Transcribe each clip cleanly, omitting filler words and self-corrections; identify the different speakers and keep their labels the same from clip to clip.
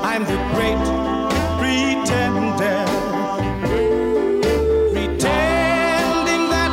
Speaker 1: I'm the great pretender, pretending that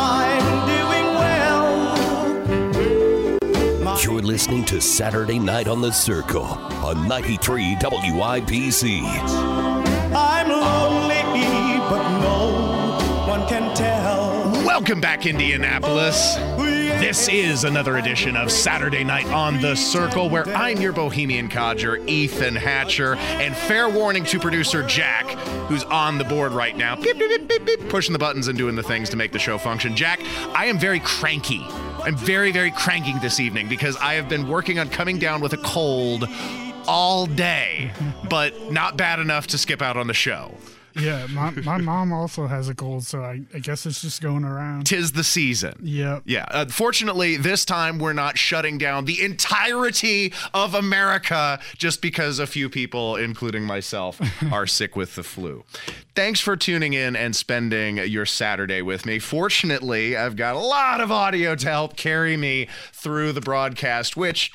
Speaker 1: I'm doing well.
Speaker 2: You're listening to Saturday Night on the Circle on 93 WIPC.
Speaker 1: I'm lonely, but no one can tell.
Speaker 3: Welcome back, Indianapolis. This is another edition of Saturday Night on the Circle, where I'm your bohemian codger, Ethan Hatcher, and fair warning to producer Jack, who's on the board right now, beep, beep, beep, beep, pushing the buttons and doing the things to make the show function. Jack, I am very cranky. I'm very, very cranky this evening because I have been working on coming down with a cold all day, but not bad enough to skip out on the show.
Speaker 4: Yeah, my mom also has a cold, so I guess it's just going around.
Speaker 3: 'Tis the season.
Speaker 4: Yep.
Speaker 3: Yeah. Unfortunately, this time we're not shutting down the entirety of America just because a few people, including myself, are sick with the flu. Thanks for tuning in and spending your Saturday with me. Fortunately, I've got a lot of audio to help carry me through the broadcast, which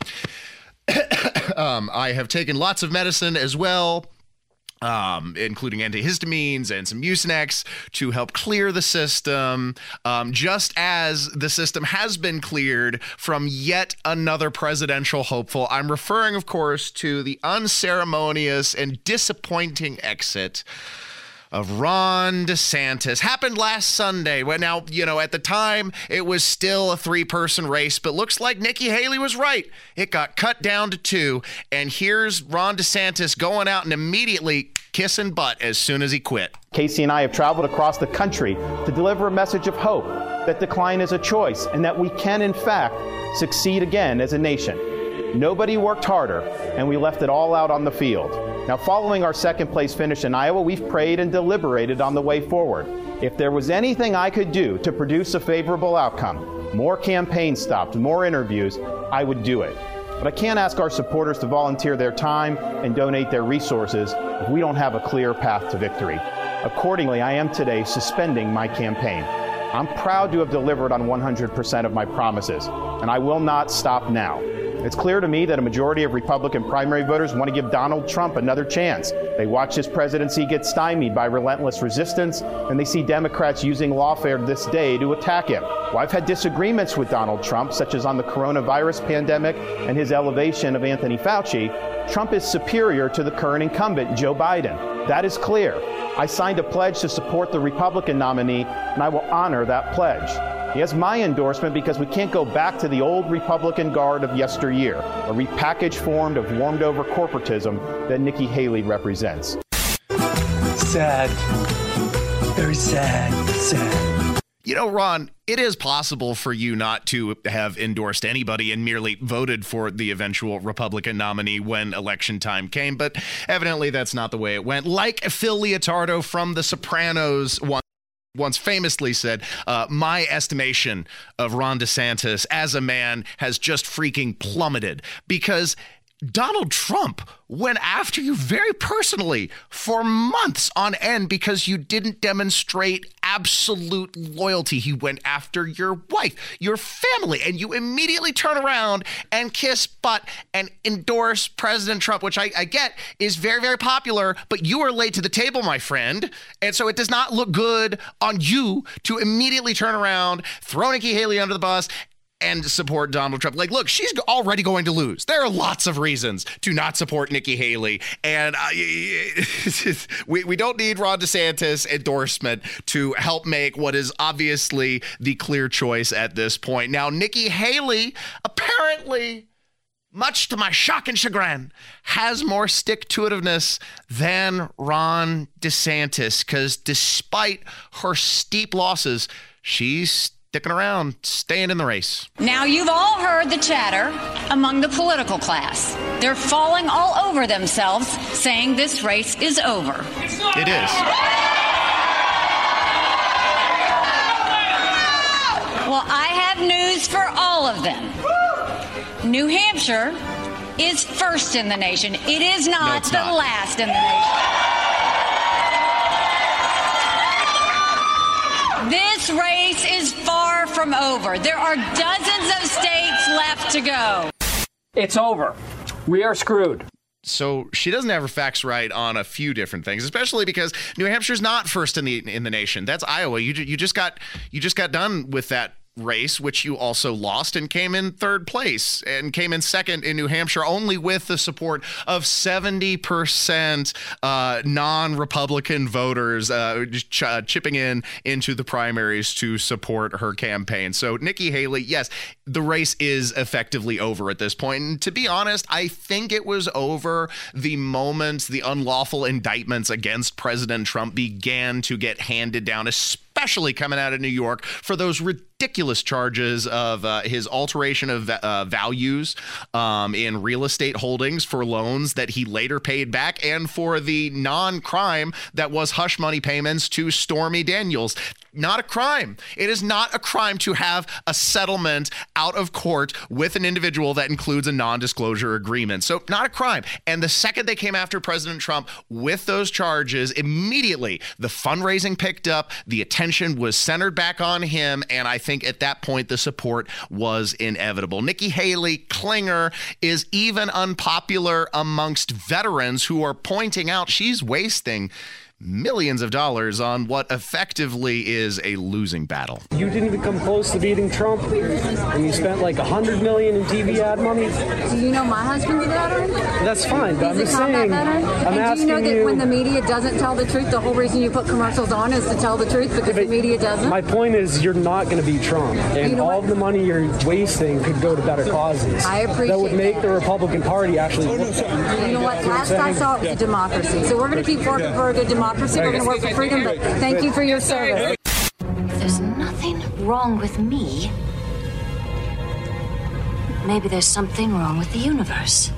Speaker 3: I have taken lots of medicine as well. Including antihistamines and some Mucinex to help clear the system, just as the system has been cleared from yet another presidential hopeful. I'm referring, of course, to the unceremonious and disappointing exit of Ron DeSantis. Happened last Sunday. Well, now, at the time, it was still a 3-person race, but looks like Nikki Haley was right. It got cut down to 2, and here's Ron DeSantis going out and immediately kissing butt as soon as he quit.
Speaker 5: Casey and I have traveled across the country to deliver a message of hope, that decline is a choice, and that we can, in fact, succeed again as a nation. Nobody worked harder, and we left it all out on the field. Now, following our second-place finish in Iowa, we've prayed and deliberated on the way forward. If there was anything I could do to produce a favorable outcome, more campaign stops, more interviews, I would do it. But I can't ask our supporters to volunteer their time and donate their resources if we don't have a clear path to victory. Accordingly, I am today suspending my campaign. I'm proud to have delivered on 100% of my promises, and I will not stop now. It's clear to me that a majority of Republican primary voters want to give Donald Trump another chance. They watch his presidency get stymied by relentless resistance, and they see Democrats using lawfare this day to attack him. While I've had disagreements with Donald Trump, such as on the coronavirus pandemic and his elevation of Anthony Fauci, Trump is superior to the current incumbent, Joe Biden. That is clear. I signed a pledge to support the Republican nominee, and I will honor that pledge. He has my endorsement because we can't go back to the old Republican guard of yesteryear, a repackaged form of warmed-over corporatism that Nikki Haley represents.
Speaker 6: Sad. Very sad. Sad.
Speaker 3: Ron, it is possible for you not to have endorsed anybody and merely voted for the eventual Republican nominee when election time came, but evidently that's not the way it went. Like Phil Leotardo from The Sopranos once famously said, my estimation of Ron DeSantis as a man has just freaking plummeted because Donald Trump went after you very personally for months on end because you didn't demonstrate absolute loyalty. He went after your wife, your family, and you immediately turn around and kiss butt and endorse President Trump, which I get is very, very popular, but you are late to the table, my friend. And so it does not look good on you to immediately turn around, throw Nikki Haley under the bus, and support Donald Trump. Like, look, she's already going to lose. There are lots of reasons to not support Nikki Haley. And we don't need Ron DeSantis endorsement to help make what is obviously the clear choice at this point. Now, Nikki Haley apparently, much to my shock and chagrin, has more stick-to-itiveness than Ron DeSantis, because despite her steep losses, she's sticking around, staying in the race.
Speaker 7: Now, you've all heard the chatter among the political class. They're falling all over themselves, saying this race is over.
Speaker 3: It is.
Speaker 7: Well, I have news for all of them. New Hampshire is first in the nation. It is not the last in the nation. This race is far from over. There are dozens of states left to go.
Speaker 6: It's over. We are screwed.
Speaker 3: So she doesn't have her facts right on a few different things, especially because New Hampshire's not first in the nation. That's Iowa. You just got done with that race, which you also lost, and came in third place and came in second in New Hampshire, only with the support of 70% non-Republican voters chipping in into the primaries to support her campaign. So Nikki Haley, yes, the race is effectively over at this point. And to be honest, I think it was over the moment the unlawful indictments against President Trump began to get handed down, especially coming out of New York for those ridiculous charges of his alteration of values in real estate holdings for loans that he later paid back, and for the non-crime that was hush money payments to Stormy Daniels. Not a crime. It is not a crime to have a settlement out of court with an individual that includes a non-disclosure agreement. So not a crime. And the second they came after President Trump with those charges, immediately the fundraising picked up, the attention was centered back on him, and I think at that point the support was inevitable. Nikki Haley Klinger is even unpopular amongst veterans who are pointing out she's wasting millions of dollars on what effectively is a losing battle.
Speaker 8: You didn't even come close to beating Trump, and you spent like $100 million in TV ad money.
Speaker 9: Do you know my husband's a veteran?
Speaker 8: That's fine, but I'm just saying, I'm asking you.
Speaker 9: Do you know that when the media doesn't tell the truth, the whole reason you put commercials on is to tell the truth because the media doesn't?
Speaker 8: My point is, you're not going to beat Trump, and all of the money you're wasting could go to better causes.
Speaker 9: I appreciate
Speaker 8: that would make the Republican Party actually look better.
Speaker 9: You know what? Last I saw, it was a democracy. So we're going to keep working for a good democracy. We're going to work for freedom, but thank you for your service.
Speaker 10: There's nothing wrong with me. Maybe there's something wrong with the universe.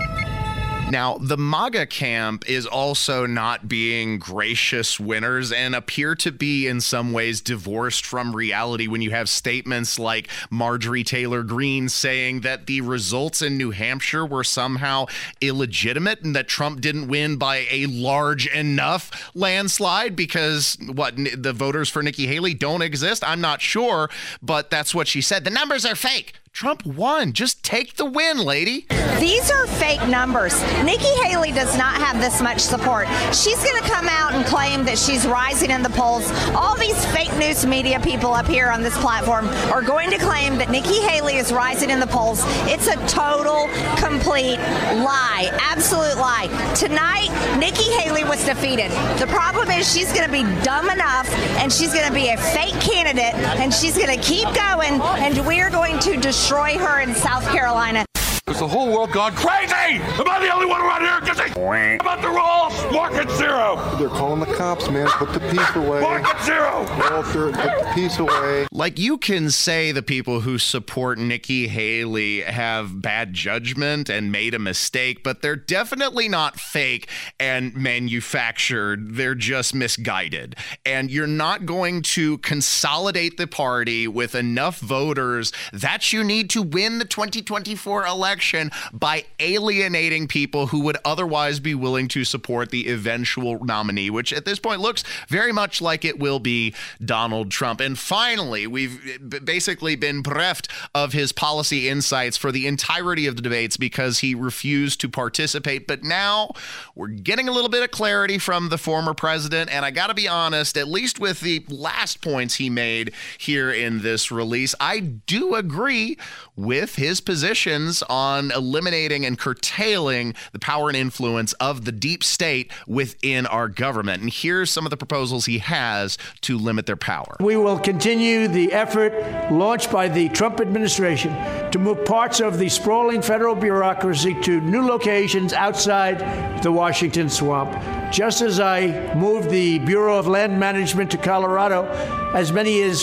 Speaker 3: Now, the MAGA camp is also not being gracious winners and appear to be in some ways divorced from reality when you have statements like Marjorie Taylor Greene saying that the results in New Hampshire were somehow illegitimate and that Trump didn't win by a large enough landslide because the voters for Nikki Haley don't exist. I'm not sure, but that's what she said. The numbers are fake. Trump won. Just take the win, lady.
Speaker 11: These are fake numbers. Nikki Haley does not have this much support. She's going to come out and claim that she's rising in the polls. All these fake news media people up here on this platform are going to claim that Nikki Haley is rising in the polls. It's a total, complete lie. Absolute lie. Tonight, Nikki Haley was defeated. The problem is she's going to be dumb enough and she's going to be a fake candidate and she's going to keep going and we're going to destroy her in South Carolina.
Speaker 12: Is the whole world gone crazy? Am I the only one around here kissing about the rules? Market zero.
Speaker 13: They're calling the cops, man. Put the peace away.
Speaker 12: Market zero.
Speaker 13: Walter, put the peace away.
Speaker 3: Like, you can say the people who support Nikki Haley have bad judgment and made a mistake, but they're definitely not fake and manufactured. They're just misguided. And you're not going to consolidate the party with enough voters that you need to win the 2024 election by alienating people who would otherwise be willing to support the eventual nominee, which at this point looks very much like it will be Donald Trump. And finally, we've basically been bereft of his policy insights for the entirety of the debates because he refused to participate. But now we're getting a little bit of clarity from the former president. And I got to be honest, at least with the last points he made here in this release, I do agree with his positions on eliminating and curtailing the power and influence of the deep state within our government. And here's some of the proposals he has to limit their power.
Speaker 14: We will continue the effort launched by the Trump administration to move parts of the sprawling federal bureaucracy to new locations outside the Washington swamp. Just as I moved the Bureau of Land Management to Colorado, as many as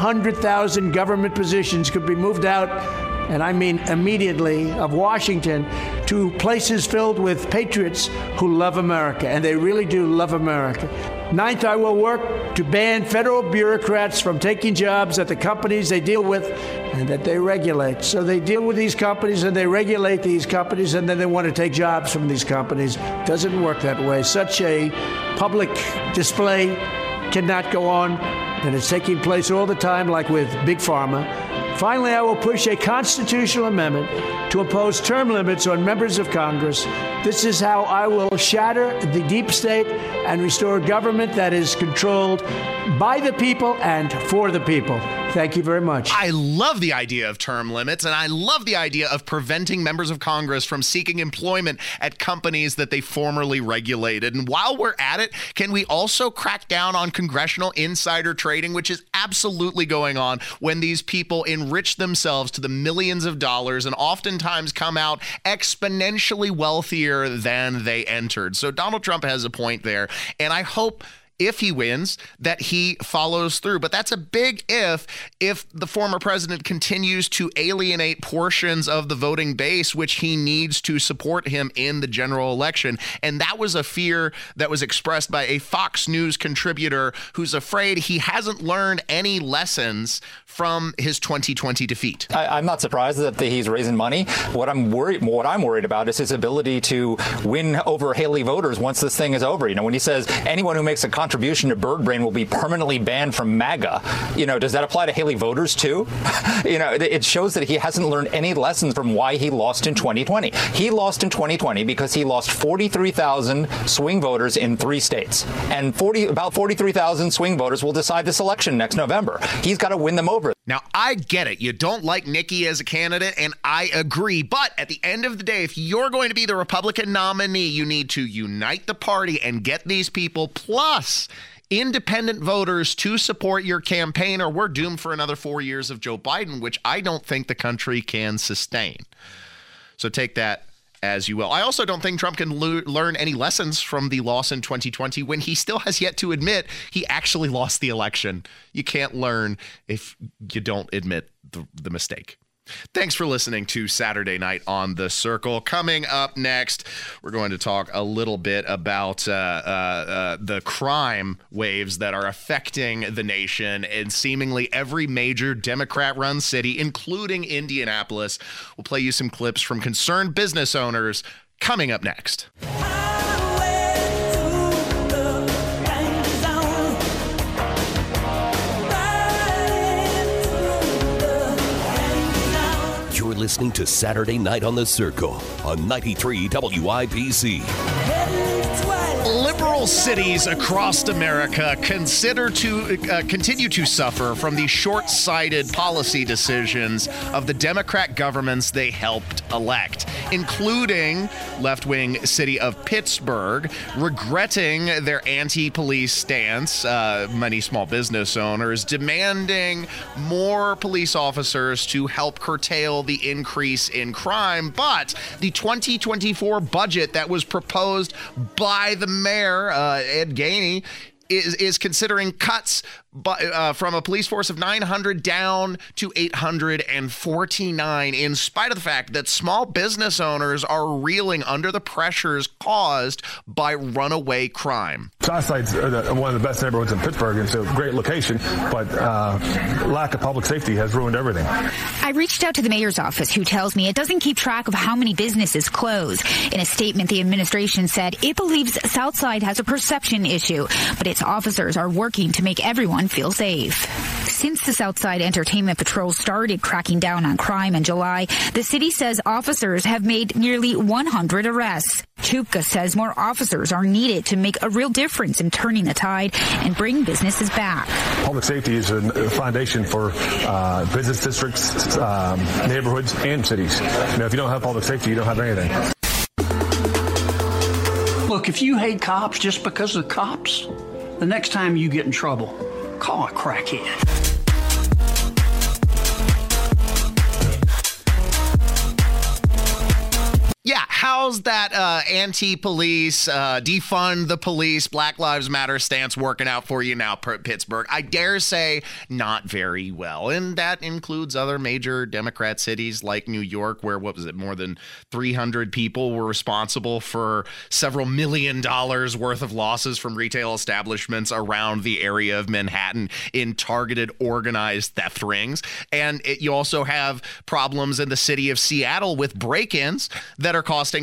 Speaker 14: 100,000 government positions could be moved out, and I mean immediately, of Washington to places filled with patriots who love America, and they really do love America. Ninth, I will work to ban federal bureaucrats from taking jobs at the companies they deal with and that they regulate. So they deal with these companies and they regulate these companies, and then they want to take jobs from these companies. Doesn't work that way. Such a public display cannot go on, and it's taking place all the time, like with Big Pharma. Finally, I will push a constitutional amendment to impose term limits on members of Congress. This is how I will shatter the deep state and restore government that is controlled by the people and for the people. Thank you very much.
Speaker 3: I love the idea of term limits, and I love the idea of preventing members of Congress from seeking employment at companies that they formerly regulated. And while we're at it, can we also crack down on congressional insider trading, which is absolutely going on when these people enrich themselves to the millions of dollars and oftentimes come out exponentially wealthier than they entered. So Donald Trump has a point there, and I hope if he wins, that he follows through. But that's a big if the former president continues to alienate portions of the voting base, which he needs to support him in the general election. And that was a fear that was expressed by a Fox News contributor who's afraid he hasn't learned any lessons from his 2020 defeat.
Speaker 15: I'm not surprised that he's raising money. What I'm worried about is his ability to win over Haley voters once this thing is over. You know, when he says anyone who makes a contribution to Bird Brain will be permanently banned from MAGA, you know, does that apply to Haley voters too? You know, it shows that he hasn't learned any lessons from why he lost in 2020. He lost in 2020 because he lost 43,000 swing voters in 3 states. And about 43,000 swing voters will decide this election next November. He's got to win them over.
Speaker 3: Now, I get it. You don't like Nikki as a candidate, and I agree. But at the end of the day, if you're going to be the Republican nominee, you need to unite the party and get these people plus independent voters to support your campaign, or we're doomed for another 4 years of Joe Biden, which I don't think the country can sustain. So take that as you will. I also don't think Trump can learn any lessons from the loss in 2020 when he still has yet to admit he actually lost the election. You can't learn if you don't admit the mistake. Thanks for listening to Saturday Night on the Circle. Coming up next, we're going to talk a little bit about the crime waves that are affecting the nation in seemingly every major Democrat-run city, including Indianapolis. We'll play you some clips from concerned business owners coming up next.
Speaker 2: You're listening to Saturday Night on the Circle on 93 WIPC.
Speaker 3: Liberal cities across America continue to suffer from the short-sighted policy decisions of the Democrat governments they helped elect, including left-wing city of Pittsburgh, regretting their anti-police stance, many small business owners demanding more police officers to help curtail the increase in crime. But the 2024 budget that was proposed by the mayor, Ed Gainey, is considering cuts from a police force of 900 down to 849, in spite of the fact that small business owners are reeling under the pressures caused by runaway crime.
Speaker 16: Southside's one of the best neighborhoods in Pittsburgh. It's a great location, but lack of public safety has ruined everything.
Speaker 17: I reached out to the mayor's office, who tells me it doesn't keep track of how many businesses close. In a statement, the administration said it believes Southside has a perception issue, but its officers are working to make everyone feel safe. Since the Southside Entertainment Patrol started cracking down on crime in July, the city says officers have made nearly 100 arrests. Chupka says more officers are needed to make a real difference in turning the tide and bring businesses back.
Speaker 16: Public safety is a foundation for business districts, neighborhoods, and cities. You know, if you don't have public safety, you don't have anything.
Speaker 18: Look, if you hate cops just because of the cops, the next time you get in trouble, call a crackhead.
Speaker 3: Yeah, how's that anti-police, defund the police, Black Lives Matter stance working out for you now, Pittsburgh? I dare say not very well. And that includes other major Democrat cities like New York, where, more than 300 people were responsible for several $1 million worth of losses from retail establishments around the area of Manhattan in targeted organized theft rings. And you also have problems in the city of Seattle with break-ins that are costing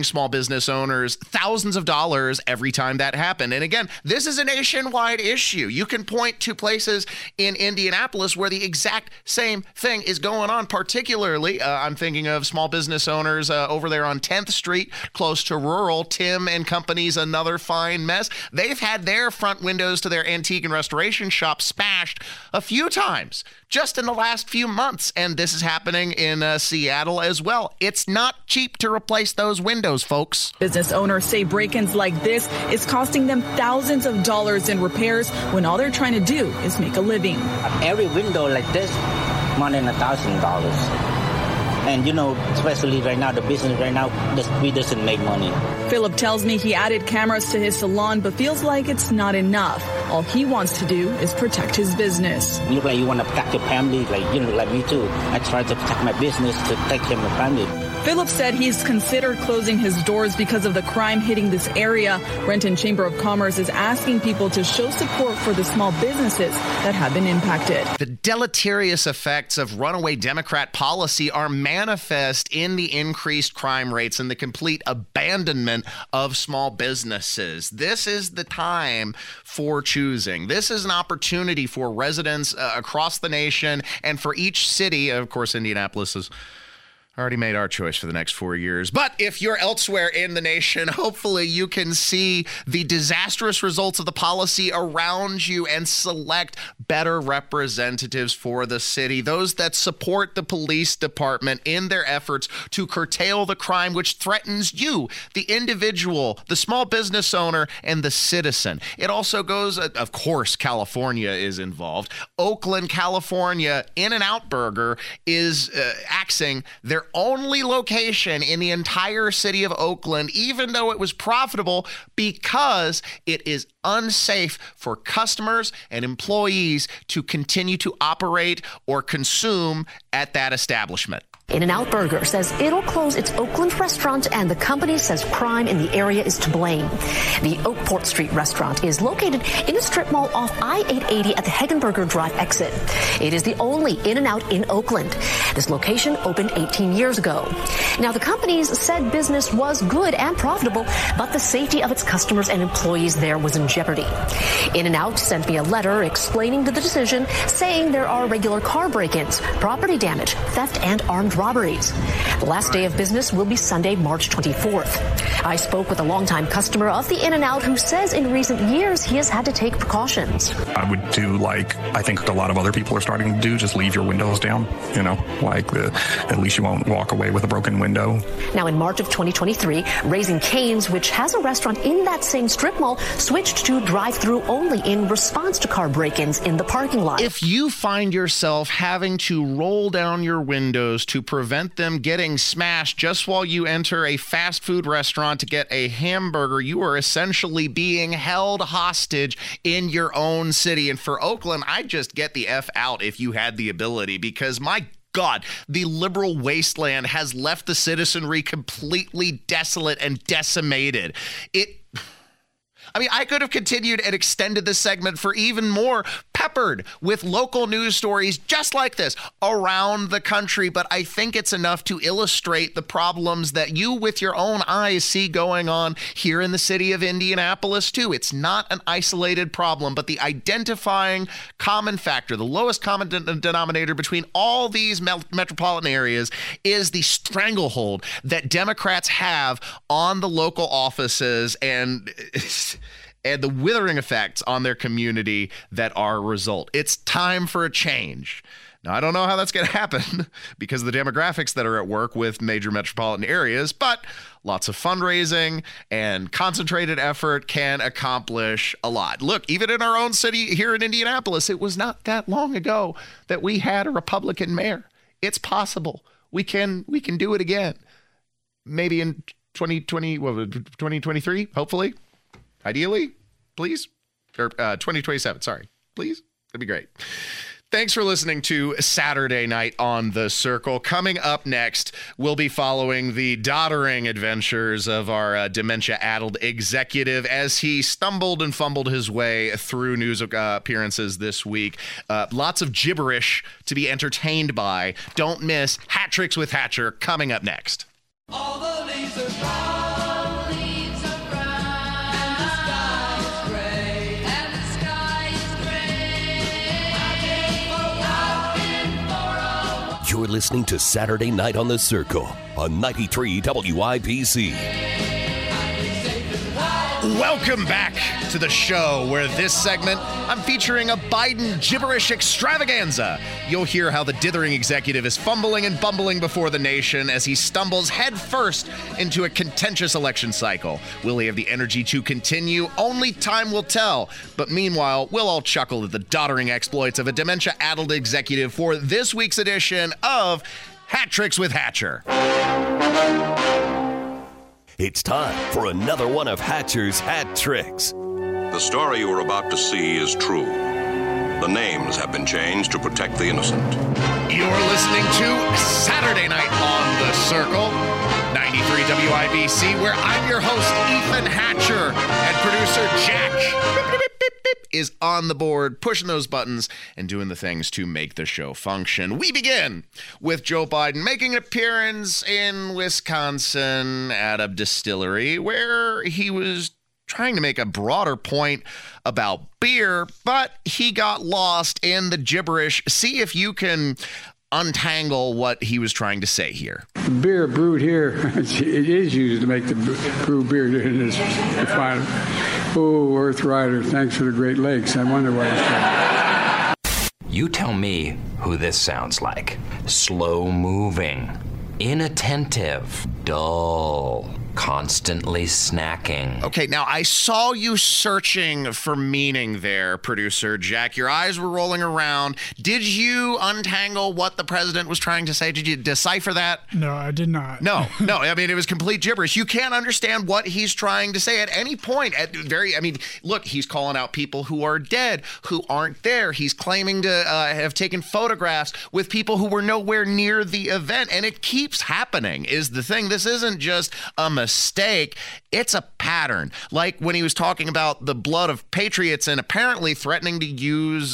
Speaker 3: small business owners thousands of dollars every time that happened. And again, this is a nationwide issue. You can point to places in Indianapolis where the exact same thing is going on. Particularly, I'm thinking of small business owners over there on 10th Street, close to Rural. Tim and Company's another fine mess. They've had their front windows to their antique and restoration shop smashed a few times just in the last few months. And this is happening in Seattle as well. It's not cheap to replace those windows, folks.
Speaker 19: Business owners say break-ins like this is costing them thousands of dollars in repairs when all they're trying to do is make a living.
Speaker 20: Every window like this, more than $1,000. And, you know, especially right now, the business right now, we doesn't make money.
Speaker 19: Philip tells me he added cameras to his salon, but feels like it's not enough. All he wants to do is protect his business.
Speaker 20: You look like you want to protect your family, like me too. I try to protect my business to take care of my family.
Speaker 19: Philip said he's considered closing his doors because of the crime hitting this area. Renton Chamber of Commerce is asking people to show support for the small businesses that have been impacted.
Speaker 3: The deleterious effects of runaway Democrat policy are manifest in the increased crime rates and the complete abandonment of small businesses. This is the time for choosing. This is an opportunity for residents across the nation and for each city. Of course, Indianapolis is already made our choice for the next 4 years. But if you're elsewhere in the nation, hopefully you can see the disastrous results of the policy around you and select better representatives for the city, those that support the police department in their efforts to curtail the crime which threatens you, the individual, the small business owner, and the citizen. It also goes, of course, California is involved. Oakland, California, In-N-Out Burger is axing their only location in the entire city of Oakland, even though it was profitable, because it is unsafe for customers and employees to continue to operate or consume at that establishment.
Speaker 21: In-N-Out Burger says it'll close its Oakland restaurant, and the company says crime in the area is to blame. The Oakport Street restaurant is located in a strip mall off I-880 at the Hegenberger Drive exit. It is the only In-N-Out in Oakland. This location opened 18 years ago. Now, the companies said business was good and profitable, but the safety of its customers and employees there was in jeopardy. In-N-Out sent me a letter explaining the decision, saying there are regular car break-ins, property damage, theft, and armed robberies. The last day of business will be Sunday, March 24th. I spoke with a longtime customer of the In-N-Out who says in recent years he has had to take precautions.
Speaker 22: I would do like I think a lot of other people are starting to do, just leave your windows down, at least you won't walk away with a broken window.
Speaker 21: Now in March of 2023, Raising Cane's, which has a restaurant in that same strip mall, switched to drive-through only in response to car break-ins in the parking lot.
Speaker 3: If you find yourself having to roll down your windows to prevent them getting smashed just while you enter a fast food restaurant to get a hamburger, you are essentially being held hostage in your own city. And for Oakland, I'd just get the F out if you had the ability, because my God, the liberal wasteland has left the citizenry completely desolate and decimated. I could have continued and extended this segment for even more, peppered with local news stories just like this around the country, but I think it's enough to illustrate the problems that you with your own eyes see going on here in the city of Indianapolis too. It's not an isolated problem, but the identifying common factor, the lowest common denominator between all these metropolitan areas is the stranglehold that Democrats have on the local offices and the withering effects on their community that are a result. It's time for a change. Now, I don't know how that's going to happen because of the demographics that are at work with major metropolitan areas, but lots of fundraising and concentrated effort can accomplish a lot. Look, even in our own city here in Indianapolis, it was not that long ago that we had a Republican mayor. It's possible. We can do it again. Maybe in 2023, hopefully. Ideally, please. Or 2027, sorry. Please. That'd be great. Thanks for listening to Saturday Night on the Circle. Coming up next, we'll be following the doddering adventures of our dementia-addled executive as he stumbled and fumbled his way through news appearances this week. Lots of gibberish to be entertained by. Don't miss Hat Tricks with Hatcher coming up next.
Speaker 1: All the laser
Speaker 2: listening to Saturday Night on the Circle on 93 WIBC.
Speaker 3: Welcome back to the show, where this segment, I'm featuring a Biden gibberish extravaganza. You'll hear how the dithering executive is fumbling and bumbling before the nation as he stumbles headfirst into a contentious election cycle. Will he have the energy to continue? Only time will tell. But meanwhile, we'll all chuckle at the doddering exploits of a dementia-addled executive for this week's edition of Hat Tricks with Hatcher.
Speaker 2: It's time for another one of Hatcher's Hat Tricks.
Speaker 4: The story you are about to see is true. The names have been changed to protect the innocent.
Speaker 3: You're listening to Saturday Night on the Circle, 93 WIBC, where I'm your host, Ethan Hatcher, and producer Jack is on the board, pushing those buttons and doing the things to make the show function. We begin with Joe Biden making an appearance in Wisconsin at a distillery where he was trying to make a broader point about beer, but he got lost in the gibberish. See if you can untangle what he was trying to say here.
Speaker 5: Beer brewed here, it is used to make the brew beer in this refinery. Oh, Earth Rider, thanks for the Great Lakes. I wonder why it's called.
Speaker 23: You tell me who this sounds like. Slow moving, inattentive, dull, constantly snacking.
Speaker 3: Okay, now I saw you searching for meaning there, producer Jack. Your eyes were rolling around. Did you untangle what the president was trying to say? Did you decipher that?
Speaker 24: No, I did not.
Speaker 3: No. I mean, it was complete gibberish. You can't understand what he's trying to say at any point. Look, he's calling out people who are dead, who aren't there. He's claiming to have taken photographs with people who were nowhere near the event, and it keeps happening, is the thing. This isn't just a mistake, it's a pattern. Like when he was talking about the blood of patriots and apparently threatening to use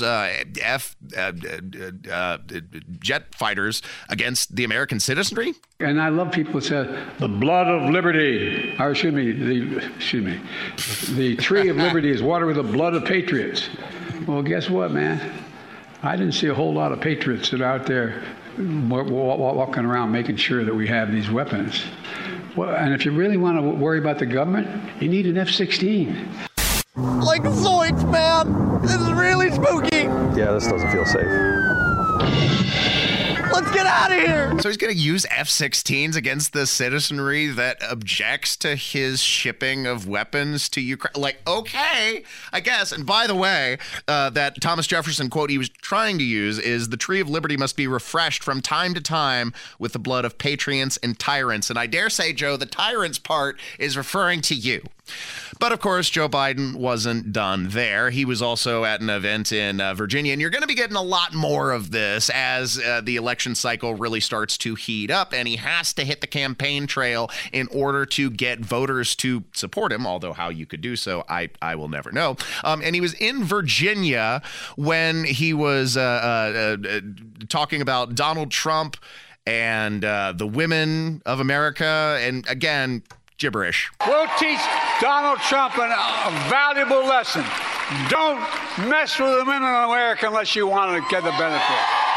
Speaker 3: jet fighters against the American citizenry.
Speaker 5: And I love people who say the blood of liberty, or the tree of liberty is watered with the blood of patriots. Well, guess what, man? I didn't see a whole lot of patriots that are out there walking around making sure that we have these weapons. Well, and if you really want to worry about the government, you need an F-16.
Speaker 25: Like Zoinks, man! This is really spooky!
Speaker 26: Yeah, this doesn't feel safe.
Speaker 25: Let's get out of here!
Speaker 3: So he's going to use F-16s against the citizenry that objects to his shipping of weapons to Ukraine. Like, okay, I guess. And by the way, that Thomas Jefferson quote he was trying to use is, "The tree of liberty must be refreshed from time to time with the blood of patriots and tyrants." And I dare say, Joe, the tyrants part is referring to you. But of course, Joe Biden wasn't done there. He was also at an event in Virginia, and you're going to be getting a lot more of this as the election cycle really starts to heat up, and he has to hit the campaign trail in order to get voters to support him, although how you could do so, I will never know. And he was in Virginia when he was talking about Donald Trump and the women of America, and again, gibberish.
Speaker 5: We'll teach Donald Trump a valuable lesson. Don't mess with the women in America unless you want to get the benefit.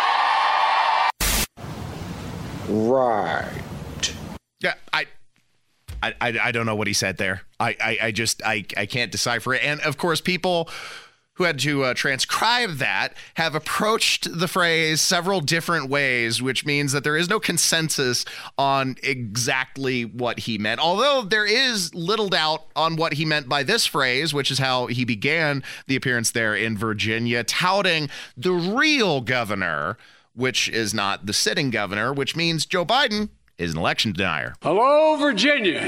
Speaker 27: Right.
Speaker 3: Yeah, I don't know what he said there. I can't decipher it. And of course, people who had to transcribe that have approached the phrase several different ways, which means that there is no consensus on exactly what he meant. Although there is little doubt on what he meant by this phrase, which is how he began the appearance there in Virginia, touting the real governor, which is not the sitting governor, which means Joe Biden is an election denier.
Speaker 5: Hello, Virginia.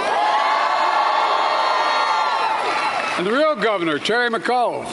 Speaker 5: And the real governor, Terry McAuliffe.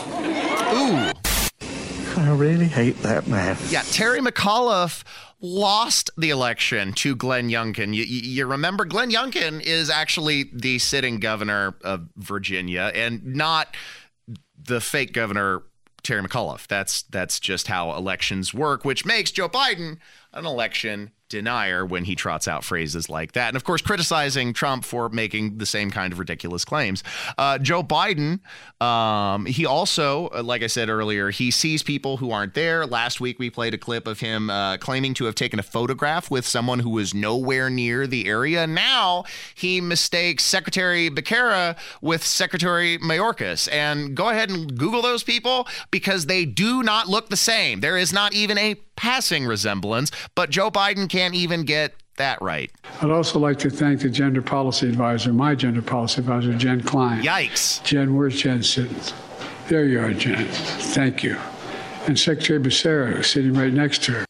Speaker 3: Ooh.
Speaker 27: I really hate that man.
Speaker 3: Yeah, Terry McAuliffe lost the election to Glenn Youngkin. You remember Glenn Youngkin is actually the sitting governor of Virginia and not the fake governor, Terry McAuliffe. That's just how elections work, which makes Joe Biden an election denier when he trots out phrases like that. And of course, criticizing Trump for making the same kind of ridiculous claims. Joe Biden, he also, like I said earlier, he sees people who aren't there. Last week, we played a clip of him claiming to have taken a photograph with someone who was nowhere near the area. Now he mistakes Secretary Becerra with Secretary Mayorkas. And go ahead and Google those people because they do not look the same. There is not even a passing resemblance, but Joe Biden can't even get that right.
Speaker 5: I'd also like to thank the gender policy advisor, my gender policy advisor, Jen Klein.
Speaker 3: Yikes.
Speaker 5: Jen, where's Jen sitting? There you are, Jen. Thank you. And Secretary Becerra, sitting right next to her.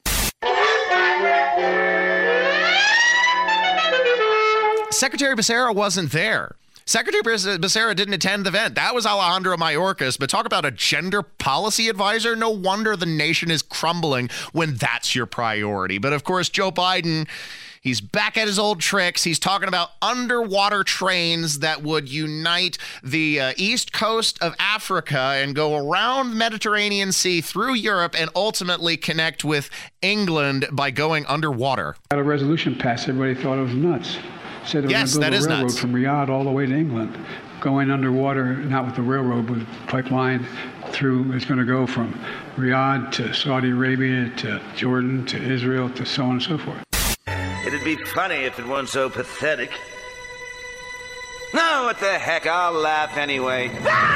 Speaker 3: Secretary Becerra wasn't there. Secretary Becerra didn't attend the event. That was Alejandro Mayorkas. But talk about a gender policy advisor. No wonder the nation is crumbling when that's your priority. But of course, Joe Biden, he's back at his old tricks. He's talking about underwater trains that would unite the east coast of Africa and go around the Mediterranean Sea through Europe and ultimately connect with England by going underwater.
Speaker 5: Got a resolution passed. Everybody thought it was nuts. Said they were going to build a railroad from Riyadh all the way to England, going underwater, not with the railroad, but pipeline through. It's going to go from Riyadh to Saudi Arabia to Jordan to Israel to so on and so forth.
Speaker 6: It'd be funny if it weren't so pathetic. No, what the heck, I'll laugh anyway.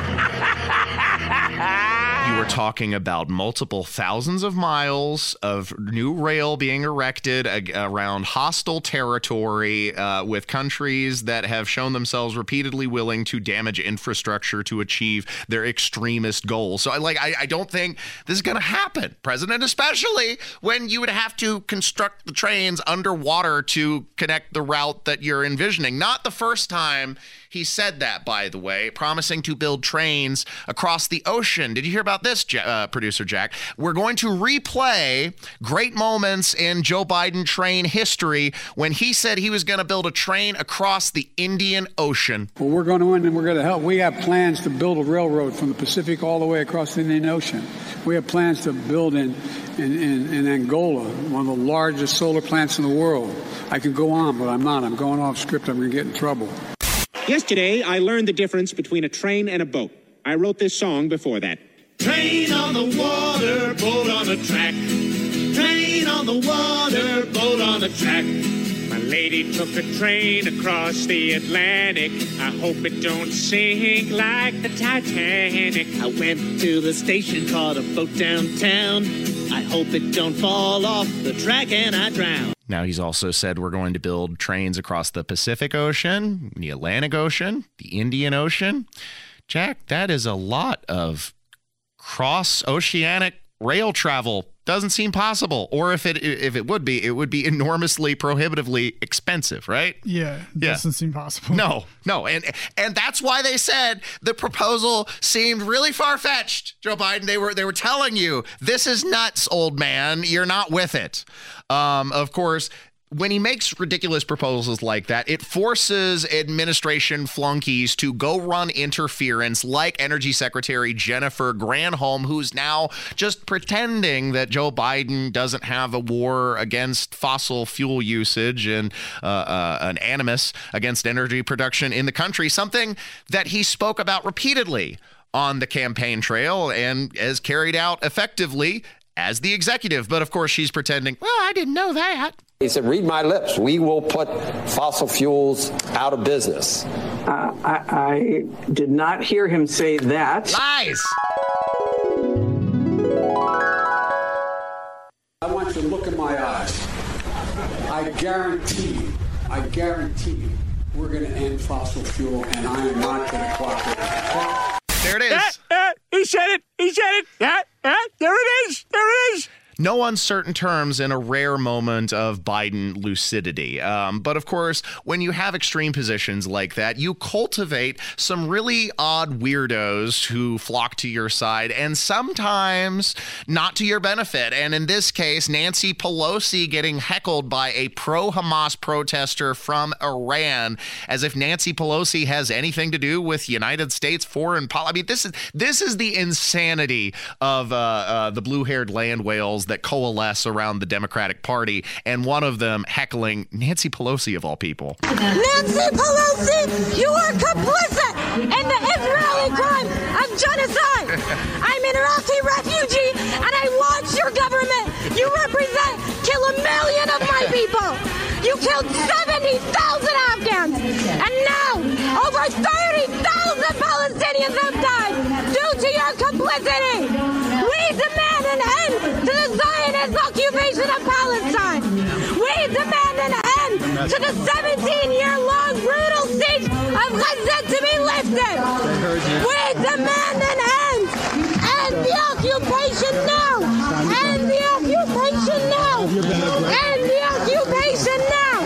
Speaker 3: You were talking about multiple thousands of miles of new rail being erected around hostile territory with countries that have shown themselves repeatedly willing to damage infrastructure to achieve their extremist goals. So I don't think this is going to happen, President, especially when you would have to construct the trains underwater to connect the route that you're envisioning. Not the first time he said that, by the way, promising to build trains across the ocean. Did you hear about this, Producer Jack? We're going to replay great moments in Joe Biden train history when he said he was going to build a train across the Indian Ocean.
Speaker 5: Well, we're going to and we're going to help. We have plans to build a railroad from the Pacific all the way across the Indian Ocean. We have plans to build in Angola, one of the largest solar plants in the world. I could go on, but I'm not. I'm going off script. I'm going to get in trouble.
Speaker 7: Yesterday, I learned the difference between a train and a boat. I wrote this song before that.
Speaker 1: Train on the water, boat on the track. Train on the water, boat on the track.
Speaker 7: My lady took a train across the Atlantic. I hope it don't sink like the Titanic.
Speaker 1: I went to the station, caught a boat downtown. I hope it don't fall off the track and I drown.
Speaker 3: Now, he's also said we're going to build trains across the Pacific Ocean, the Atlantic Ocean, the Indian Ocean. Jack, that is a lot of cross-oceanic rail travel. Doesn't seem possible. Or if it would be, it would be enormously, prohibitively expensive, right?
Speaker 8: Yeah, it doesn't seem possible.
Speaker 3: No. And that's why they said the proposal seemed really far-fetched, Joe Biden. They were telling you, this is nuts, old man. You're not with it. Of course, when he makes ridiculous proposals like that, it forces administration flunkies to go run interference like Energy Secretary Jennifer Granholm, who's now just pretending that Joe Biden doesn't have a war against fossil fuel usage and an animus against energy production in the country, something that he spoke about repeatedly on the campaign trail and has carried out effectively as the executive. But of course, she's pretending, well, I didn't know that.
Speaker 9: He said, read my lips. We will put fossil fuels out of business.
Speaker 10: I did not hear him say that.
Speaker 3: Lies.
Speaker 5: I want you to look in my eyes. I guarantee you, we're going to end fossil fuel, and I am not going to cooperate.
Speaker 3: There it is.
Speaker 10: He said it. There it is.
Speaker 3: No uncertain terms in a rare moment of Biden lucidity. But of course, when you have extreme positions like that, you cultivate some really odd weirdos who flock to your side and sometimes not to your benefit. And in this case, Nancy Pelosi getting heckled by a pro-Hamas protester from Iran, as if Nancy Pelosi has anything to do with United States foreign policy. I mean, this is the insanity of the blue-haired land whales that coalesce around the Democratic Party, and one of them heckling Nancy Pelosi, of all people.
Speaker 11: Nancy Pelosi, you are complicit in the Israeli crime of genocide. I'm an Iraqi refugee, and I watch your government. You represent kill 1 million of my people. You killed 70,000 Afghans, and now over 30,000 Palestinians have died due to your complicity. We demand an end to the Zionist occupation of Palestine. We demand an end to the 17-year-long brutal siege of Gaza to be lifted. We demand an end. End the occupation now. End the occupation now. End the occupation now.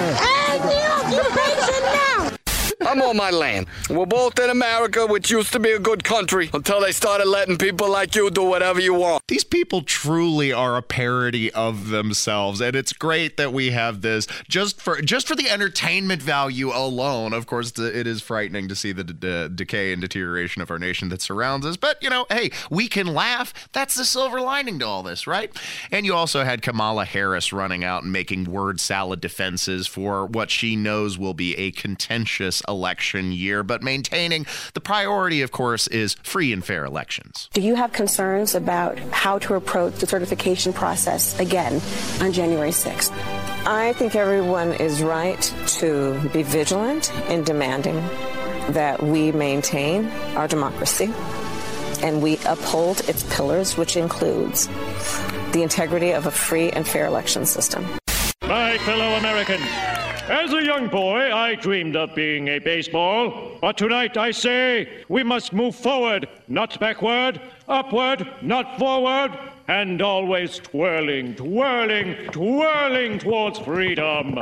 Speaker 11: End the occupation now.
Speaker 12: I'm on my land. We're both in America, which used to be a good country, until they started letting people like you do whatever you want.
Speaker 3: These people truly are a parody of themselves, and it's great that we have this just for the entertainment value alone. Of course, it is frightening to see the decay and deterioration of our nation that surrounds us, but, hey, we can laugh. That's the silver lining to all this, right? And you also had Kamala Harris running out and making word salad defenses for what she knows will be a contentious election year, but maintaining the priority, of course, is free and fair elections.
Speaker 13: Do you have concerns about how to approach the certification process again on January 6th?
Speaker 14: I think everyone is right to be vigilant in demanding that we maintain our democracy and we uphold its pillars, which includes the integrity of a free and fair election system.
Speaker 15: My fellow Americans, as a young boy, I dreamed of being a baseball. But tonight I say we must move forward, not backward, upward, not forward, and always twirling, twirling, twirling towards freedom.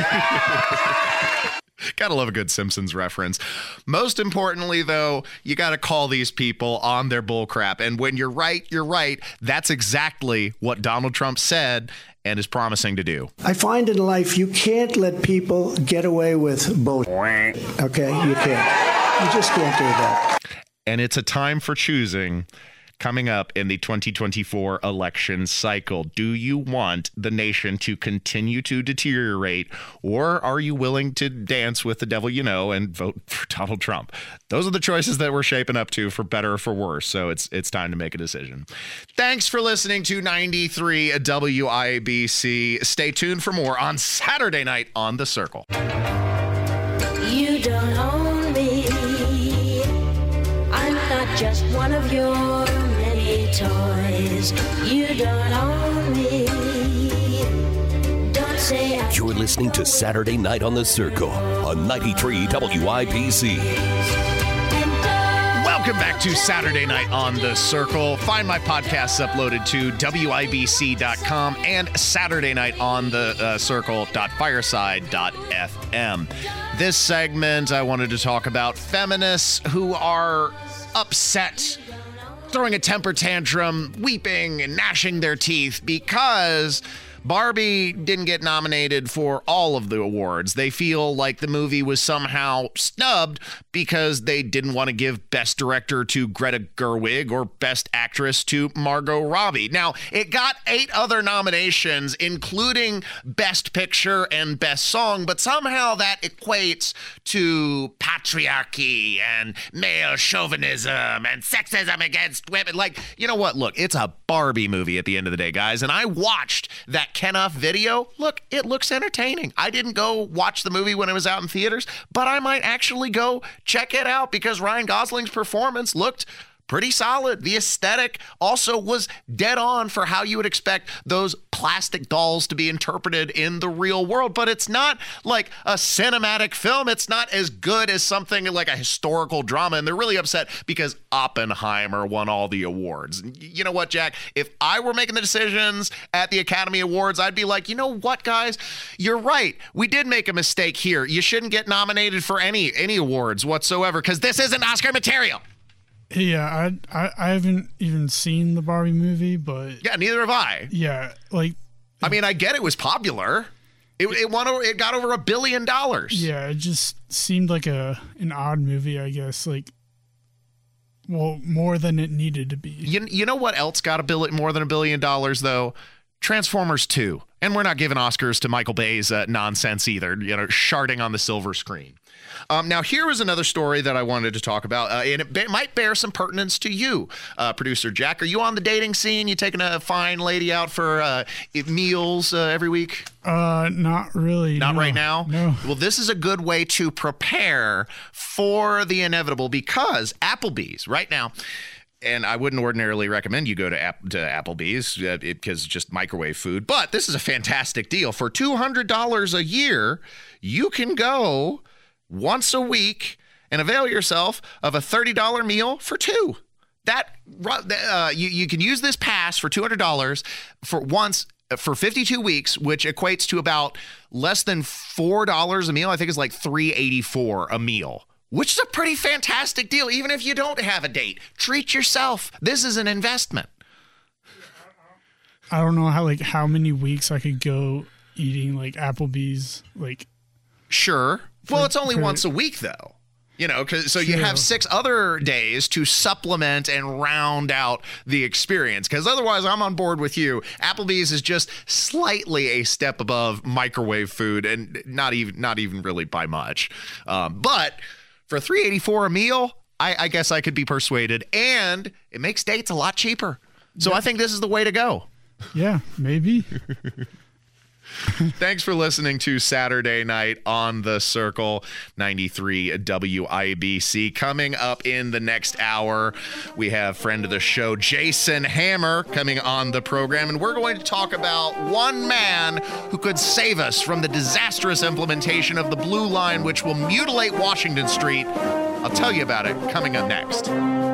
Speaker 3: Gotta love a good Simpsons reference. Most importantly, though, you gotta call these people on their bullcrap. And when you're right, you're right. That's exactly what Donald Trump said and is promising to do.
Speaker 17: I find in life you can't let people get away with bullshit. Okay? You can't. You just can't do that.
Speaker 3: And it's a time for choosing coming up in the 2024 election cycle. Do you want the nation to continue to deteriorate, or are you willing to dance with the devil you know and vote for Donald Trump? Those are the choices that we're shaping up to, for better or for worse. So it's time to make a decision. Thanks for listening to 93 WIBC. Stay tuned for more on Saturday night on The Circle.
Speaker 24: You don't own me. I'm not just one of your many toys. You don't own me. Don't say
Speaker 2: You're listening to Saturday Night on The Circle on 93 WIBC.
Speaker 3: Welcome back to Saturday Night on The Circle. Find my podcasts uploaded to WIBC.com and Saturday Night on the Circle.fireside.fm. This segment, I wanted to talk about feminists who are upset, throwing a temper tantrum, weeping and gnashing their teeth because Barbie didn't get nominated for all of the awards. They feel like the movie was somehow snubbed because they didn't want to give Best Director to Greta Gerwig or Best Actress to Margot Robbie. Now, it got 8 other nominations, including Best Picture and Best Song, but somehow that equates to patriarchy and male chauvinism and sexism against women. Like, you know what? Look, it's a Barbie movie at the end of the day, guys, and I watched that Kenough video. Look, it looks entertaining. I didn't go watch the movie when it was out in theaters, but I might actually go check it out because Ryan Gosling's performance looked pretty solid. The aesthetic also was dead on for how you would expect those plastic dolls to be interpreted in the real world, but it's not like a cinematic film. It's not as good as something like a historical drama, and they're really upset because Oppenheimer won all the awards. You know what, Jack? If I were making the decisions at the Academy Awards, I'd be like, you know what, guys? You're right. We did make a mistake here. You shouldn't get nominated for any awards whatsoever because this isn't Oscar material.
Speaker 8: Yeah, I haven't even seen the Barbie movie, but
Speaker 3: yeah, neither have I.
Speaker 8: Yeah, like
Speaker 3: I mean, I get it was popular. It got over $1 billion.
Speaker 8: Yeah, it just seemed like an odd movie, I guess. Like, well, more than it needed to be.
Speaker 3: You know what else got more than $1 billion though? Transformers 2. And we're not giving Oscars to Michael Bay's nonsense either, sharding on the silver screen. Now, here was another story that I wanted to talk about, and it might bear some pertinence to you, Producer Jack. Are you on the dating scene? You taking a fine lady out for meals every week?
Speaker 8: Not really.
Speaker 3: Not
Speaker 8: no.
Speaker 3: right now?
Speaker 8: No.
Speaker 3: Well, this is a good way to prepare for the inevitable, because Applebee's right now, and I wouldn't ordinarily recommend you go to Applebee's because it's just microwave food. But this is a fantastic deal. For $200 a year, you can go once a week and avail yourself of a $30 meal for two. You can use this pass for $200 for 52 weeks, which equates to about less than $4 a meal. I think it's like $3.84 a meal, which is a pretty fantastic deal. Even if you don't have a date, treat yourself. This is an investment.
Speaker 8: I don't know how many weeks I could go eating Applebee's.
Speaker 3: Sure. Well, it's only once a week though. You have 6 other days to supplement and round out the experience. Because otherwise, I'm on board with you. Applebee's is just slightly a step above microwave food, and not even really by much. But for $3.84 a meal, I guess I could be persuaded, and it makes dates a lot cheaper. So I think this is the way to go.
Speaker 8: Yeah, maybe.
Speaker 3: Thanks for listening to Saturday Night on the Circle, 93 WIBC. Coming up in the next hour, we have friend of the show, Jason Hammer, coming on the program, and we're going to talk about one man who could save us from the disastrous implementation of the Blue Line, which will mutilate Washington Street. I'll tell you about it coming up next.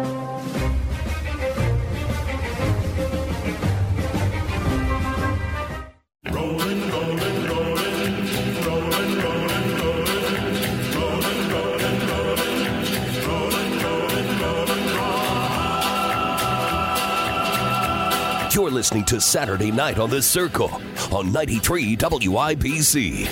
Speaker 2: You're listening to Saturday Night on the Circle on 93 WIBC.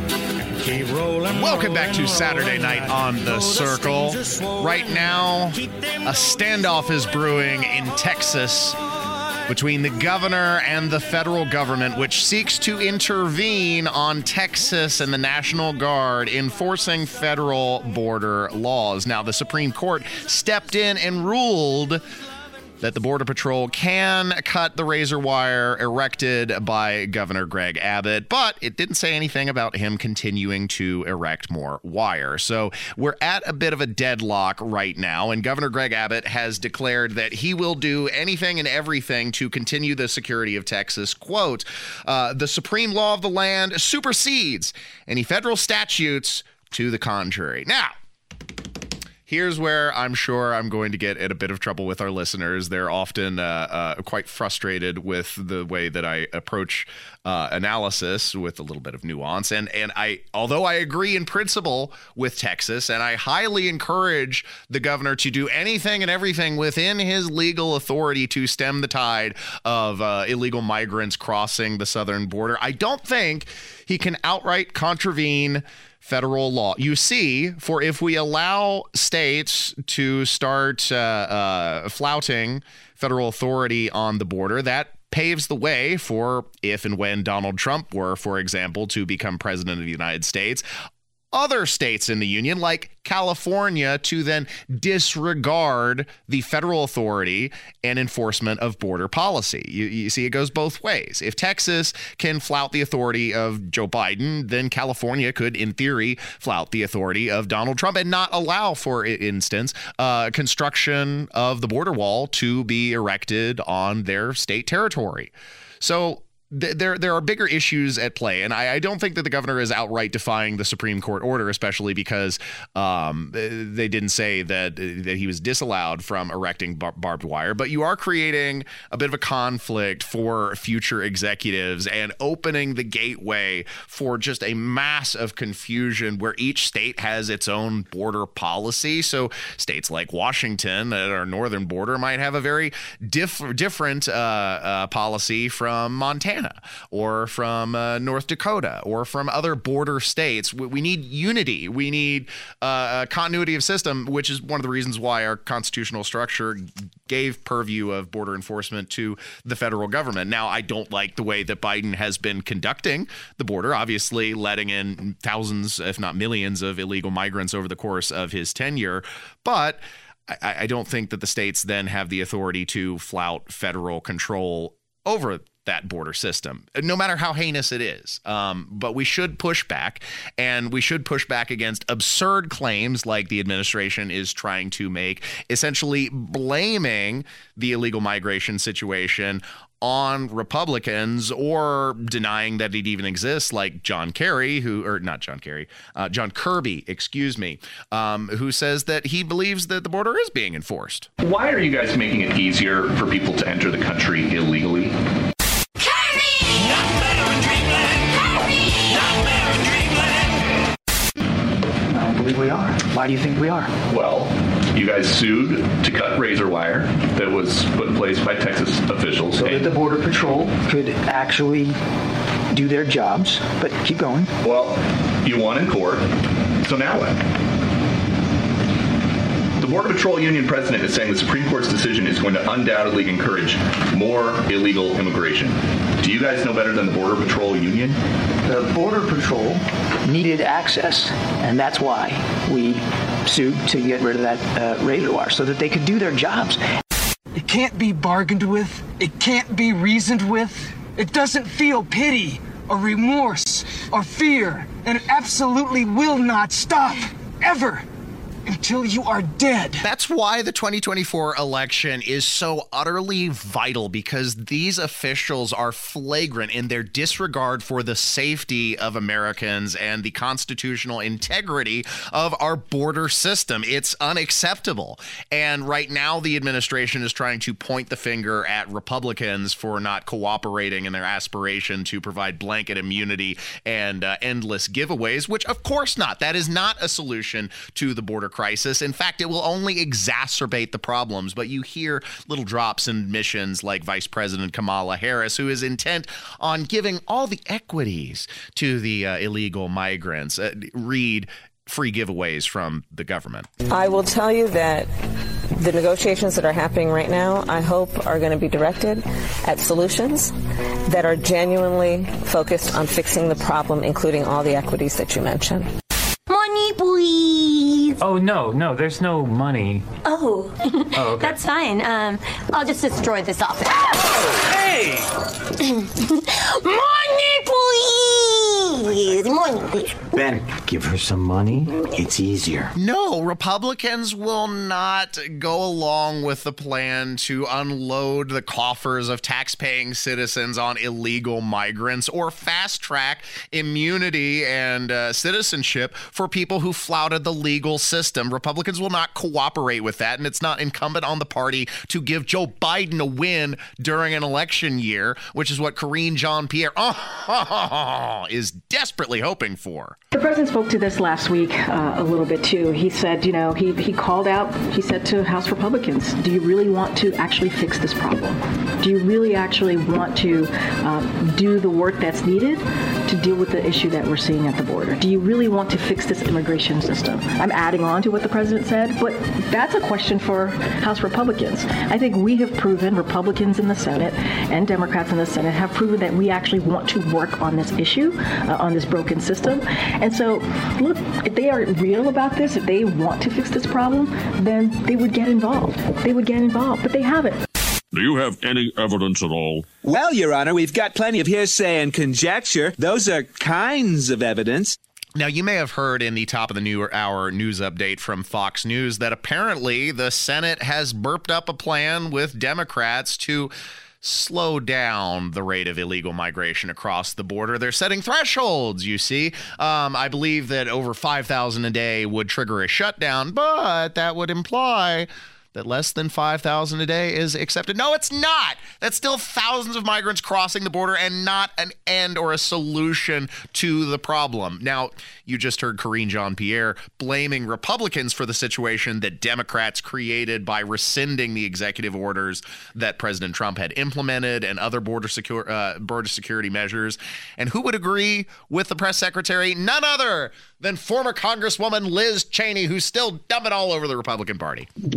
Speaker 3: Welcome back to Saturday Night on the Circle. Right now, a standoff is brewing in Texas between the governor and the federal government, which seeks to intervene on Texas and the National Guard enforcing federal border laws. Now, the Supreme Court stepped in and ruled that the Border Patrol can cut the razor wire erected by Governor Greg Abbott, but it didn't say anything about him continuing to erect more wire. So we're at a bit of a deadlock right now, and Governor Greg Abbott has declared that he will do anything and everything to continue the security of Texas. Quote, the supreme law of the land supersedes any federal statutes to the contrary. Now, here's where I'm sure I'm going to get in a bit of trouble with our listeners. They're often quite frustrated with the way that I approach analysis with a little bit of nuance. And although I agree in principle with Texas, and I highly encourage the governor to do anything and everything within his legal authority to stem the tide of illegal migrants crossing the southern border, I don't think he can outright contravene federal law. You see, for if we allow states to start flouting federal authority on the border, that paves the way for if and when Donald Trump were, for example, to become president of the United States, other states in the union, like California, to then disregard the federal authority and enforcement of border policy. You see, it goes both ways. If Texas can flout the authority of Joe Biden, then California could, in theory, flout the authority of Donald Trump and not allow, for instance, construction of the border wall to be erected on their state territory. So there are bigger issues at play, and I don't think that the governor is outright defying the Supreme Court order, especially because they didn't say that he was disallowed from erecting barbed wire. But you are creating a bit of a conflict for future executives and opening the gateway for just a mass of confusion where each state has its own border policy. So states like Washington at our northern border might have a very different policy from Montana or from North Dakota or from other border states. We need unity. We need continuity of system, which is one of the reasons why our constitutional structure gave purview of border enforcement to the federal government. Now, I don't like the way that Biden has been conducting the border, obviously letting in thousands, if not millions, of illegal migrants over the course of his tenure. But I don't think that the states then have the authority to flout federal control over that border system, no matter how heinous it is. But we should push back, and we should push back against absurd claims like the administration is trying to make, essentially blaming the illegal migration situation on Republicans or denying that it even exists, like John Kirby, who says that he believes that the border is being enforced.
Speaker 4: Why are you guys making it easier for people to enter the country illegally?
Speaker 27: I don't believe we are. Why do you think we are?
Speaker 4: Well, you guys sued to cut razor wire that was put in place by Texas officials.
Speaker 27: So that the Border Patrol could actually do their jobs, but keep going.
Speaker 4: Well, you won in court, so now what? The Border Patrol Union president is saying the Supreme Court's decision is going to undoubtedly encourage more illegal immigration. Do you guys know better than the Border Patrol Union?
Speaker 27: The Border Patrol needed access, and that's why we sued to get rid of that razor wire, so that they could do their jobs.
Speaker 16: It can't be bargained with. It can't be reasoned with. It doesn't feel pity or remorse or fear, and it absolutely will not stop, ever. Until you are dead.
Speaker 3: That's why the 2024 election is so utterly vital, because these officials are flagrant in their disregard for the safety of Americans and the constitutional integrity of our border system. It's unacceptable. And right now, the administration is trying to point the finger at Republicans for not cooperating in their aspiration to provide blanket immunity and endless giveaways, which of course not. That is not a solution to the border crisis. In fact, it will only exacerbate the problems. But you hear little drops in admissions like Vice President Kamala Harris, who is intent on giving all the equities to the illegal migrants. Read free giveaways from the government.
Speaker 14: I will tell you that the negotiations that are happening right now, I hope, are going to be directed at solutions that are genuinely focused on fixing the problem, including all the equities that you mentioned.
Speaker 18: Money, please.
Speaker 19: Oh, no, there's no money.
Speaker 18: Oh,
Speaker 19: okay.
Speaker 18: That's fine. I'll just destroy this office.
Speaker 19: Hey!
Speaker 18: Money, please. Money, please.
Speaker 27: Ben, give her some money. It's easier.
Speaker 3: No, Republicans will not go along with the plan to unload the coffers of tax-paying citizens on illegal migrants or fast-track immunity and citizenship for people who flouted the legal system. Republicans will not cooperate with that, and it's not incumbent on the party to give Joe Biden a win during an election year, which is what Karine Jean-Pierre is desperately hoping for.
Speaker 20: The president spoke to this last week a little bit, too. He said, he called out, he said to House Republicans, do you really want to actually fix this problem? Do you really actually want to do the work that's needed to deal with the issue that we're seeing at the border? Do you really want to fix this immigration system? I'm adding on to what the president said, but that's a question for House Republicans. I think we have proven, Republicans in the Senate and Democrats in the Senate have proven that we actually want to work on this issue, on this broken system. And so, look, if they are real about this, if they want to fix this problem, then they would get involved. They would get involved, but they haven't.
Speaker 21: Do you have any evidence at all?
Speaker 22: Well, Your Honor, we've got plenty of hearsay and conjecture. Those are kinds of evidence.
Speaker 3: Now, you may have heard in the top of the hour news update from Fox News that apparently the Senate has burped up a plan with Democrats to slow down the rate of illegal migration across the border. They're setting thresholds, you see. I believe that over 5,000 a day would trigger a shutdown, but that would imply that less than 5,000 a day is accepted. No, it's not. That's still thousands of migrants crossing the border and not an end or a solution to the problem. Now, you just heard Karine Jean-Pierre blaming Republicans for the situation that Democrats created by rescinding the executive orders that President Trump had implemented and other border security measures. And who would agree with the press secretary? None other than former Congresswoman Liz Cheney, who's still dumping all over the Republican Party.
Speaker 28: We all know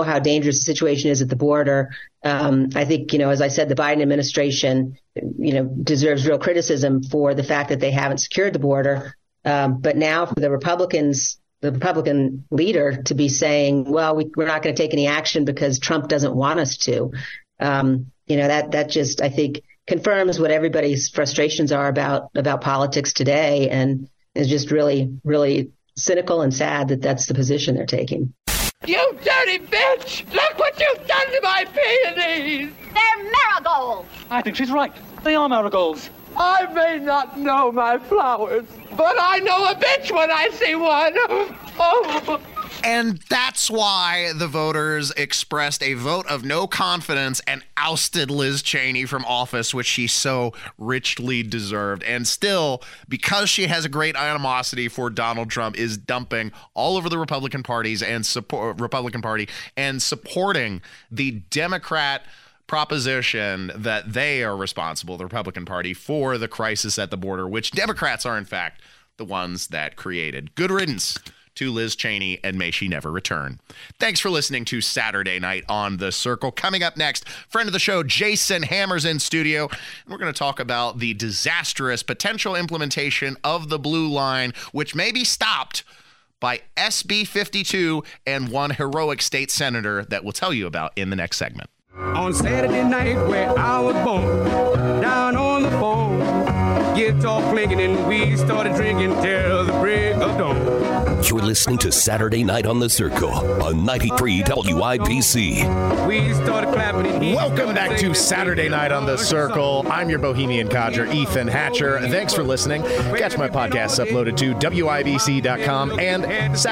Speaker 1: know how dangerous the situation is at the border. I think, as I said, the Biden administration, deserves real criticism for the fact that they haven't secured the border. But now for the Republican leader to be saying, well, we're not going to take any action because Trump doesn't want us to, that just, I think, confirms what everybody's frustrations are about politics today, and is just really, really cynical and sad that that's the position they're taking.
Speaker 10: You dirty bitch! Look what you've done to my peonies!
Speaker 11: They're marigolds!
Speaker 10: I think she's right. They are marigolds. I may not know my flowers, but I know a bitch when I see one. Oh.
Speaker 3: And that's why the voters expressed a vote of no confidence and ousted Liz Cheney from office, which she so richly deserved. And still, because she has a great animosity for Donald Trump, is dumping all over the Republican Party and supporting the Democrat proposition that they are responsible, the Republican Party, for the crisis at the border, which Democrats are, in fact, the ones that created. Good riddance to Liz Cheney, and may she never return. Thanks for listening to Saturday Night on The Circle. Coming up next, friend of the show, Jason Hammer's in studio. We're going to talk about the disastrous potential implementation of the Blue Line, which may be stopped by SB 52 and one heroic state senator that we'll tell you about in the next segment.
Speaker 6: On Saturday night where I was born, down on the phone, guitar clinking and we started drinking till the break of dawn.
Speaker 2: You're listening to Saturday Night on the Circle on 93 WIPC.
Speaker 6: We started clapping and
Speaker 3: welcome back to Saturday Night on the Circle. I'm your Bohemian codger, Ethan Hatcher. Thanks for listening. Catch my podcasts uploaded to WIBC.com and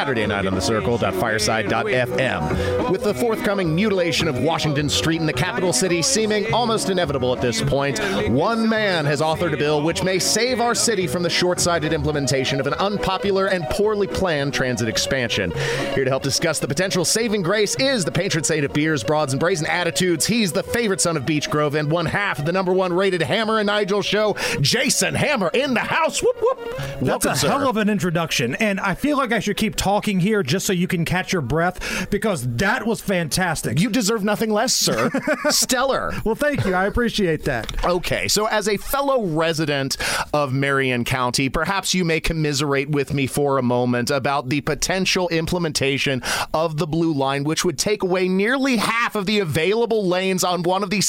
Speaker 3: SaturdayNightOnTheCircle.fireside.fm. With the forthcoming mutilation of Washington Street in the capital city seeming almost inevitable at this point, one man has authored a bill which may save our city from the short-sighted implementation of an unpopular and poorly planned transit expansion. Here to help discuss the potential saving grace is the patron saint of beers, broads, and brazen attitudes. He's the favorite son of Beech Grove and one half of the #1 rated Hammer and Nigel show, Jason Hammer in the house. Whoop, whoop.
Speaker 7: That's a hell of an introduction, and I feel like I should keep talking here just so you can catch your breath, because that was fantastic.
Speaker 3: You deserve nothing less, sir. Stellar.
Speaker 7: Well, thank you. I appreciate that.
Speaker 3: Okay, so as a fellow resident of Marion County, perhaps you may commiserate with me for a moment about the potential implementation of the Blue Line, which would take away nearly half of the available lanes on one of the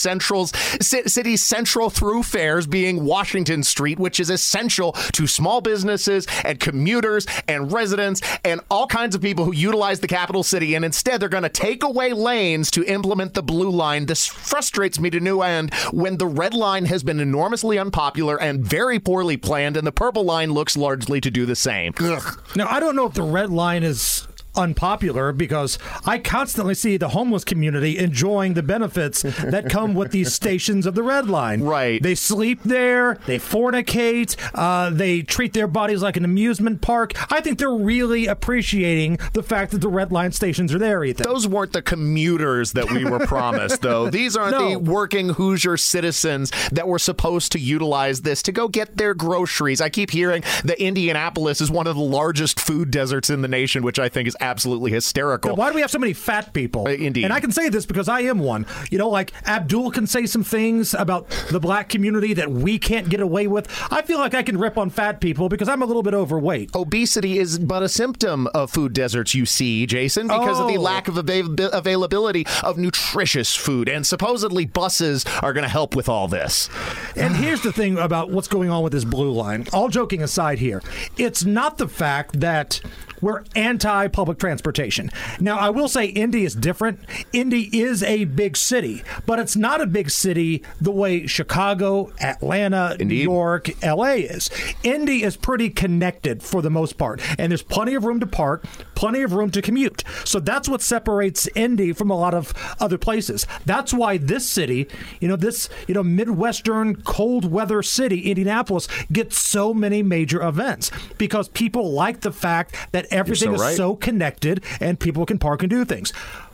Speaker 3: city's central thoroughfares, being Washington Street, which is essential to small businesses and commuters and residents and all kinds of people who utilize the capital city. And instead, they're going to take away lanes to implement the Blue Line. This frustrates me to no end when the Red Line has been enormously unpopular and very poorly planned, and the Purple Line looks largely to do the same.
Speaker 7: Ugh. Now, I don't know if the Red Line is unpopular, because I constantly see the homeless community enjoying the benefits that come with these stations of the Red Line.
Speaker 3: Right.
Speaker 7: They sleep there, they fornicate, they treat their bodies like an amusement park. I think they're really appreciating the fact that the Red Line stations are there, Ethan.
Speaker 3: Those weren't the commuters that we were promised, though. These aren't the working Hoosier citizens that were supposed to utilize this to go get their groceries. I keep hearing that Indianapolis is one of the largest food deserts in the nation, which I think is absolutely hysterical.
Speaker 7: Now, why do we have so many fat people?
Speaker 3: Indeed.
Speaker 7: And I can say this because I am one. Like Abdul can say some things about the black community that we can't get away with. I feel like I can rip on fat people because I'm a little bit overweight.
Speaker 3: Obesity is but a symptom of food deserts, you see, Jason, because of the lack of availability of nutritious food. And supposedly buses are going to help with all this.
Speaker 7: And here's the thing about what's going on with this Blue Line. All joking aside here, it's not the fact that we're anti-public transportation. Now, I will say Indy is different. Indy is a big city, but it's not a big city the way Chicago, Atlanta, Indeed. New York, L.A. is. Indy is pretty connected for the most part, and there's plenty of room to park, plenty of room to commute. So that's what separates Indy from a lot of other places. That's why this city, this Midwestern cold weather city, Indianapolis, gets so many major events, because people like the fact that everything is so connected and people can park and do things.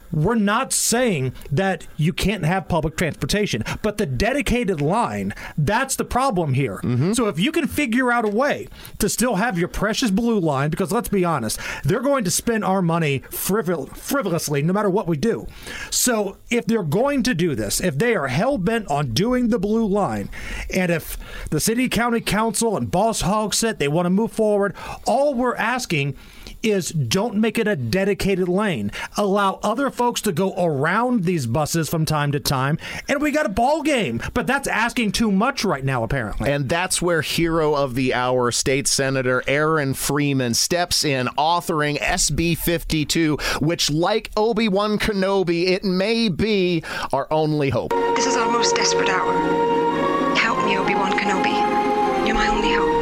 Speaker 7: we're not saying that you can't have public transportation, but the dedicated line, that's the problem here. So if you can figure out a way to still have your precious blue line, because let's be honest, they're going to spend our money frivolously no matter what we do. So if they're going to do this, if they are hell-bent on doing the blue line, and if the city, county council, and Boss Hogg said they want to move forward, all we're asking is don't make it a dedicated lane. Allow other folks to go around these buses from time to time, and we got a ball game. But that's asking too much right now, apparently.
Speaker 3: And that's where hero of the hour, State Senator Aaron Freeman, steps in, authoring SB 52, which, like Obi-Wan Kenobi, it may be our only hope.
Speaker 5: This is our most desperate hour. Help me, Obi-Wan Kenobi. You're my only hope.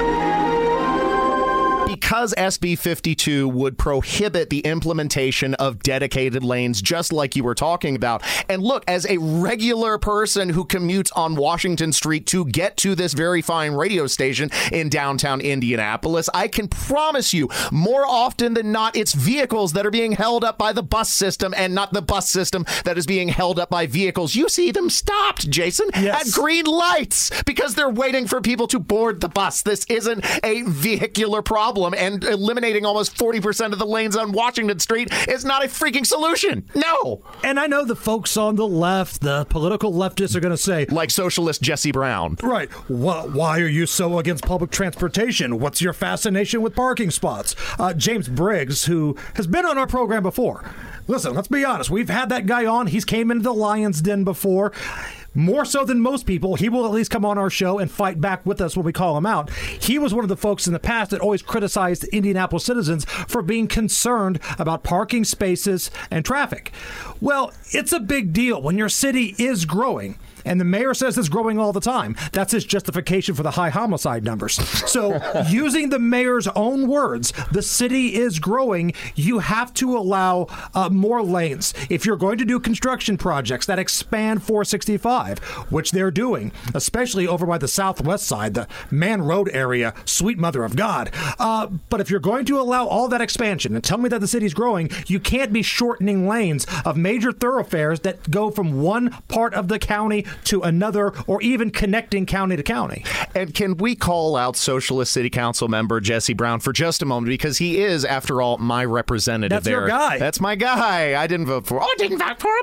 Speaker 3: Because SB 52 would prohibit the implementation of dedicated lanes, just like you were talking about. And look, as a regular person who commutes on Washington Street to get to this very fine radio station in downtown Indianapolis, I can promise you, more often than not, it's vehicles that are being held up by the bus system and not the bus system that is being held up by vehicles. You see them stopped, Jason, at green lights because they're waiting for people to board the bus. This isn't a vehicular problem. And eliminating almost 40% of the lanes on Washington Street is not a freaking solution. No.
Speaker 7: And I know the folks on the left, the political leftists, are going to say,
Speaker 3: like socialist Jesse Brown.
Speaker 7: Right. Why are you so against public transportation? What's your fascination with parking spots? James Briggs, who has been on our program before. Listen, let's be honest. We've had that guy on. He's came into the Lion's Den before. More so than most people, he will at least come on our show and fight back with us when we call him out. He was one of the folks in the past that always criticized Indianapolis citizens for being concerned about parking spaces and traffic. Well, it's a big deal when your city is growing. And the mayor says it's growing all the time. That's his justification for the high homicide numbers. So using the mayor's own words, the city is growing. You have to allow more lanes. If you're going to do construction projects that expand 465, which they're doing, especially over by the southwest side, the Man Road area, sweet mother of God. But if you're going to allow all that expansion and tell me that the city's growing, you can't be shortening lanes of major thoroughfares that go from one part of the county to another, or even connecting county to county.
Speaker 3: And can we call out Socialist City Council member Jesse Brown for just a moment, because he is, after all, my representative.
Speaker 7: That's
Speaker 3: there.
Speaker 7: Your guy.
Speaker 3: That's my guy. I didn't vote for him. Oh, I didn't vote for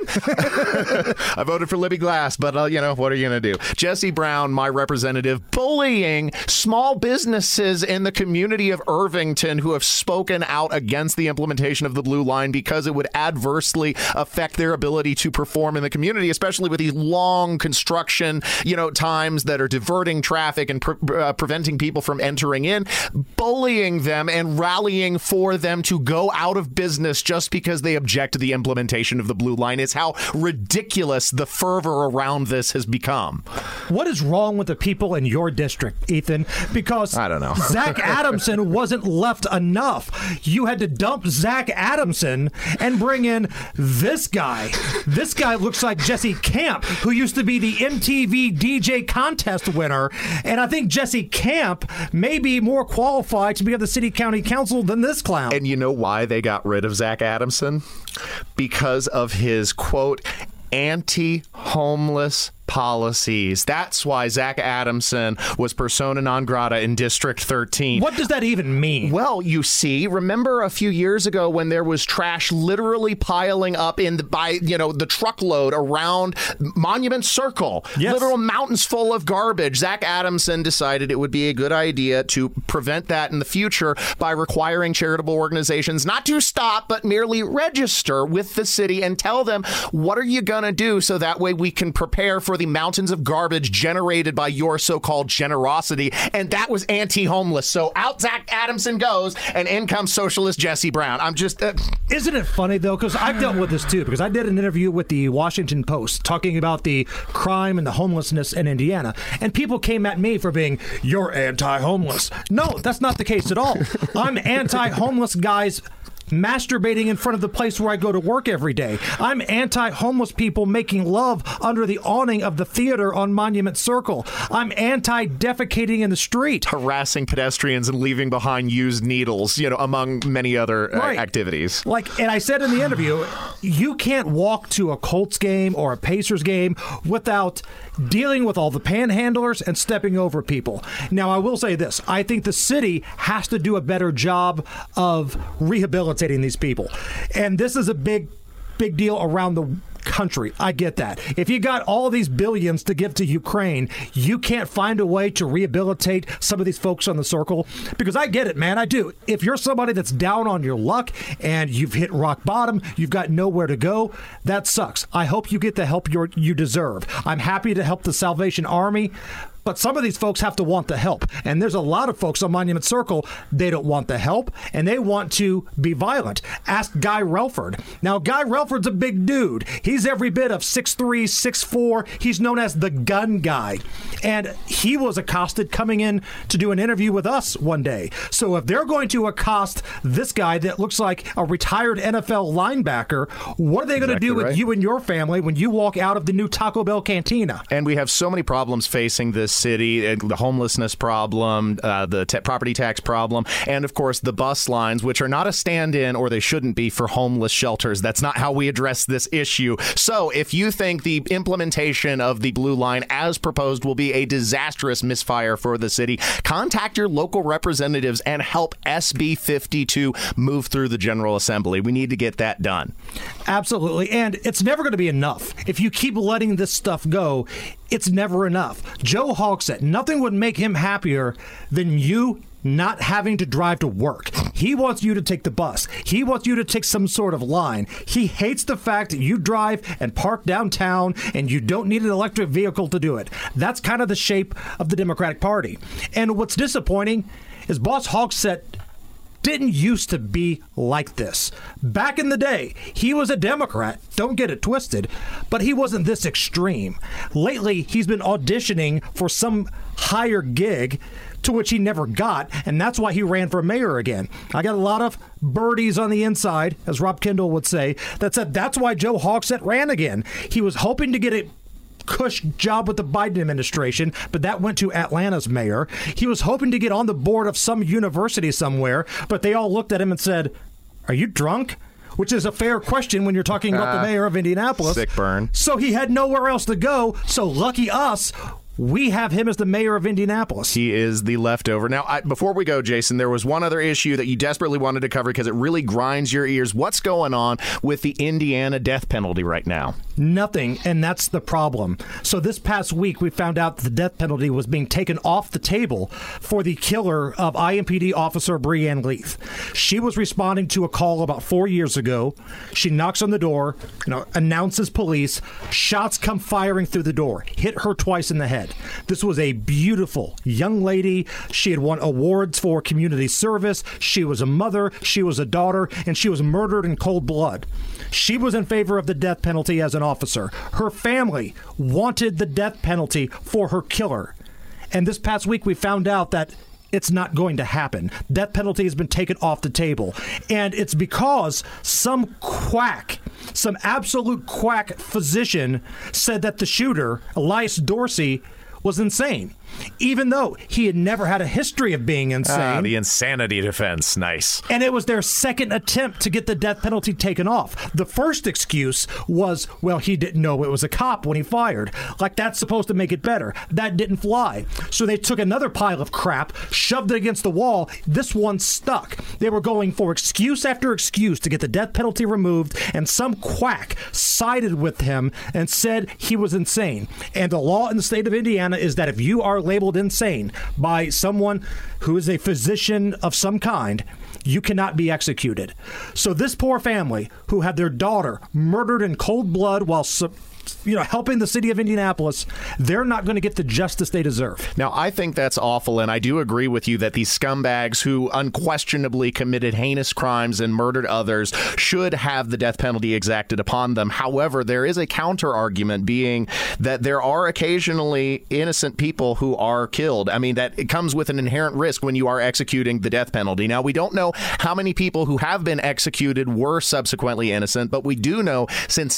Speaker 3: him. I voted for Libby Glass, but what are you going to do? Jesse Brown, my representative, bullying small businesses in the community of Irvington who have spoken out against the implementation of the Blue Line because it would adversely affect their ability to perform in the community, especially with these long construction, times that are diverting traffic and preventing people from entering in, bullying them and rallying for them to go out of business just because they object to the implementation of the Blue Line is how ridiculous the fervor around this has become.
Speaker 7: What is wrong with the people in your district, Ethan? Because
Speaker 3: I don't know.
Speaker 7: Zach Adamson wasn't left enough. You had to dump Zach Adamson and bring in this guy. This guy looks like Jesse Camp, who used to be the MTV DJ contest winner. And I think Jesse Camp may be more qualified to be on the city county council than this clown.
Speaker 3: And you know why they got rid of Zach Adamson? Because of his, quote, anti-homeless policies. That's why Zach Adamson was persona non grata in District 13.
Speaker 7: What does that even mean?
Speaker 3: Well, you see, remember a few years ago when there was trash literally piling up the truckload around Monument Circle, literal mountains full of garbage. Zach Adamson decided it would be a good idea to prevent that in the future by requiring charitable organizations not to stop, but merely register with the city and tell them, what are you going to do so that way we can prepare for the mountains of garbage generated by your so-called generosity. And that was anti-homeless. So out Zach Adamson goes, and in comes socialist Jesse Brown. I'm just...
Speaker 7: Isn't it funny, though? Because I've dealt with this, too. Because I did an interview with the Washington Post talking about the crime and the homelessness in Indiana. And people came at me for being, you're anti-homeless. No, that's not the case at all. I'm anti-homeless guys masturbating in front of the place where I go to work every day. I'm anti-homeless people making love under the awning of the theater on Monument Circle. I'm anti-defecating in the street.
Speaker 9: Harassing pedestrians and leaving behind used needles, among many other activities.
Speaker 7: And I said in the interview, you can't walk to a Colts game or a Pacers game without dealing with all the panhandlers and stepping over people. Now, I will say this. I think the city has to do a better job of rehabilitating these people. And this is a big deal around the country. I get that. If you got all these billions to give to Ukraine, you can't find a way to rehabilitate some of these folks on the circle? Because I get it, man. I do. If you're somebody that's down on your luck and you've hit rock bottom, you've got nowhere to go, that sucks. I hope you get the help you deserve. I'm happy to help the Salvation Army, but some of these folks have to want the help. And there's a lot of folks on Monument Circle, they don't want the help, and they want to be violent. Ask Guy Relford. Now, Guy Relford's a big dude. He's every bit of 6'3", 6'4". He's known as the gun guy. And he was accosted coming in to do an interview with us one day. So if they're going to accost this guy that looks like a retired NFL linebacker, what are they going to do with you and your family when you walk out of the new Taco Bell cantina?
Speaker 9: And we have so many problems facing this city, the homelessness problem, the property tax problem, and of course the bus lines, which are not a stand-in, or they shouldn't be, for homeless shelters. That's not how we address this issue. So if you think the implementation of the Blue Line as proposed will be a disastrous misfire for the city, contact your local representatives and help SB 52 move through the General Assembly. We need to get that done.
Speaker 7: Absolutely. And it's never going to be enough. If you keep letting this stuff go, it's never enough. Joe Hogsett, nothing would make him happier than you not having to drive to work. He wants you to take the bus. He wants you to take some sort of line. He hates the fact that you drive and park downtown and you don't need an electric vehicle to do it. That's kind of the shape of the Democratic Party. And what's disappointing is Boss Hogsett didn't used to be like this. Back in the day, he was a Democrat, don't get it twisted, but he wasn't this extreme. Lately, he's been auditioning for some higher gig to which he never got, and that's why he ran for mayor again. I got a lot of birdies on the inside, as Rob Kendall would say, that said that's why Joe Hogsett ran again. He was hoping to get a cush job with the Biden administration, but that went to Atlanta's mayor. He was hoping to get on the board of some university somewhere, but they all looked at him and said, "Are you drunk?" Which is a fair question when you're talking about the mayor of Indianapolis.
Speaker 9: Sick burn.
Speaker 7: So he had nowhere else to go, so lucky us, we have him as the mayor of Indianapolis.
Speaker 9: He is the leftover. Now, before we go, Jason, there was one other issue that you desperately wanted to cover because it really grinds your ears. What's going on with the Indiana death penalty right now?
Speaker 7: Nothing, and that's the problem. So this past week, we found out that the death penalty was being taken off the table for the killer of IMPD officer Breanne Leath. She was responding to a call about 4 years ago. She knocks on the door, announces police. Shots come firing through the door, hit her twice in the head. This was a beautiful young lady. She had won awards for community service. She was a mother. She was a daughter, and she was murdered in cold blood. She was in favor of the death penalty as an officer. Her family wanted the death penalty for her killer. And this past week, we found out that it's not going to happen. Death penalty has been taken off the table. And it's because some absolute quack physician said that the shooter, Elias Dorsey, was insane, even though he had never had a history of being insane.
Speaker 9: The insanity defense. Nice.
Speaker 7: And it was their second attempt to get the death penalty taken off. The first excuse was, well, he didn't know it was a cop when he fired. Like, that's supposed to make it better. That didn't fly. So they took another pile of crap, shoved it against the wall. This one stuck. They were going for excuse after excuse to get the death penalty removed, and some quack sided with him and said he was insane. And the law in the state of Indiana is that if you are labeled insane by someone who is a physician of some kind, you cannot be executed. So this poor family who had their daughter murdered in cold blood while helping the city of Indianapolis, they're not going to get the justice they deserve.
Speaker 9: Now, I think that's awful, and I do agree with you that these scumbags who unquestionably committed heinous crimes and murdered others should have the death penalty exacted upon them. However, there is a counter argument being that there are occasionally innocent people who are killed. I mean, that it comes with an inherent risk when you are executing the death penalty. Now, we don't know how many people who have been executed were subsequently innocent, but we do know since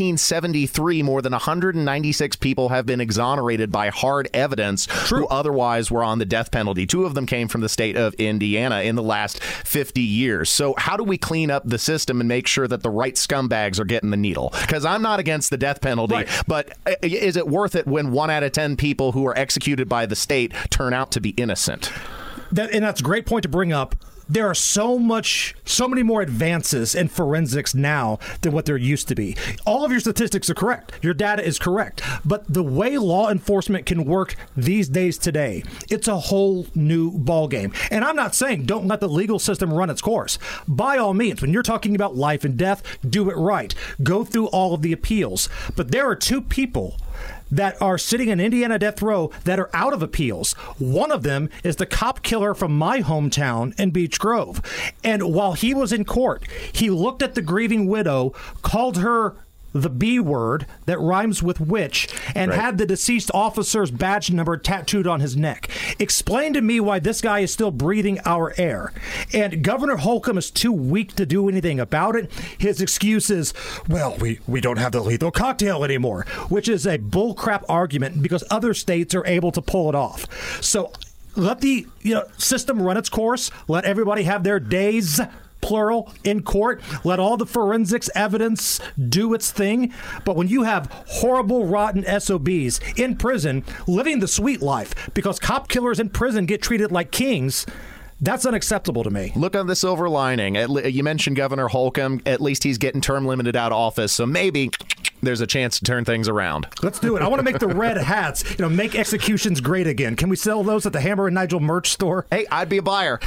Speaker 9: 1973, more than 196 people have been exonerated by hard evidence who otherwise were on the death penalty. 2 of them came from the state of Indiana in the last 50 years. So how do we clean up the system and make sure that the right scumbags are getting the needle? Because I'm not against the death penalty, but is it worth it when 1 out of 10 people who are executed by the state turn out to be innocent?
Speaker 7: And that's a great point to bring up. There are so many more advances in forensics now than what there used to be. All of your statistics are correct. Your data is correct. But the way law enforcement can work these days today, it's a whole new ballgame. And I'm not saying don't let the legal system run its course. By all means, when you're talking about life and death, do it right. Go through all of the appeals. But there are 2 people that are sitting in Indiana death row that are out of appeals. One of them is the cop killer from my hometown in Beech Grove. And while he was in court, he looked at the grieving widow, called her the B word that rhymes with witch, and had the deceased officer's badge number tattooed on his neck. Explain to me why this guy is still breathing our air. And Governor Holcomb is too weak to do anything about it. His excuse is, well, we don't have the lethal cocktail anymore, which is a bullcrap argument because other states are able to pull it off. So let the system run its course. Let everybody have their days, plural, in court. Let all the forensics evidence do its thing. But when you have horrible, rotten SOBs in prison living the sweet life because cop killers in prison get treated like kings, that's unacceptable to me.
Speaker 9: Look on the silver lining. You mentioned Governor Holcomb. At least he's getting term limited out of office, so maybe there's a chance to turn things around.
Speaker 7: Let's do it. I want to make the red hats, make executions great again. Can we sell those at the Hammer and Nigel merch store?
Speaker 9: Hey, I'd be a buyer.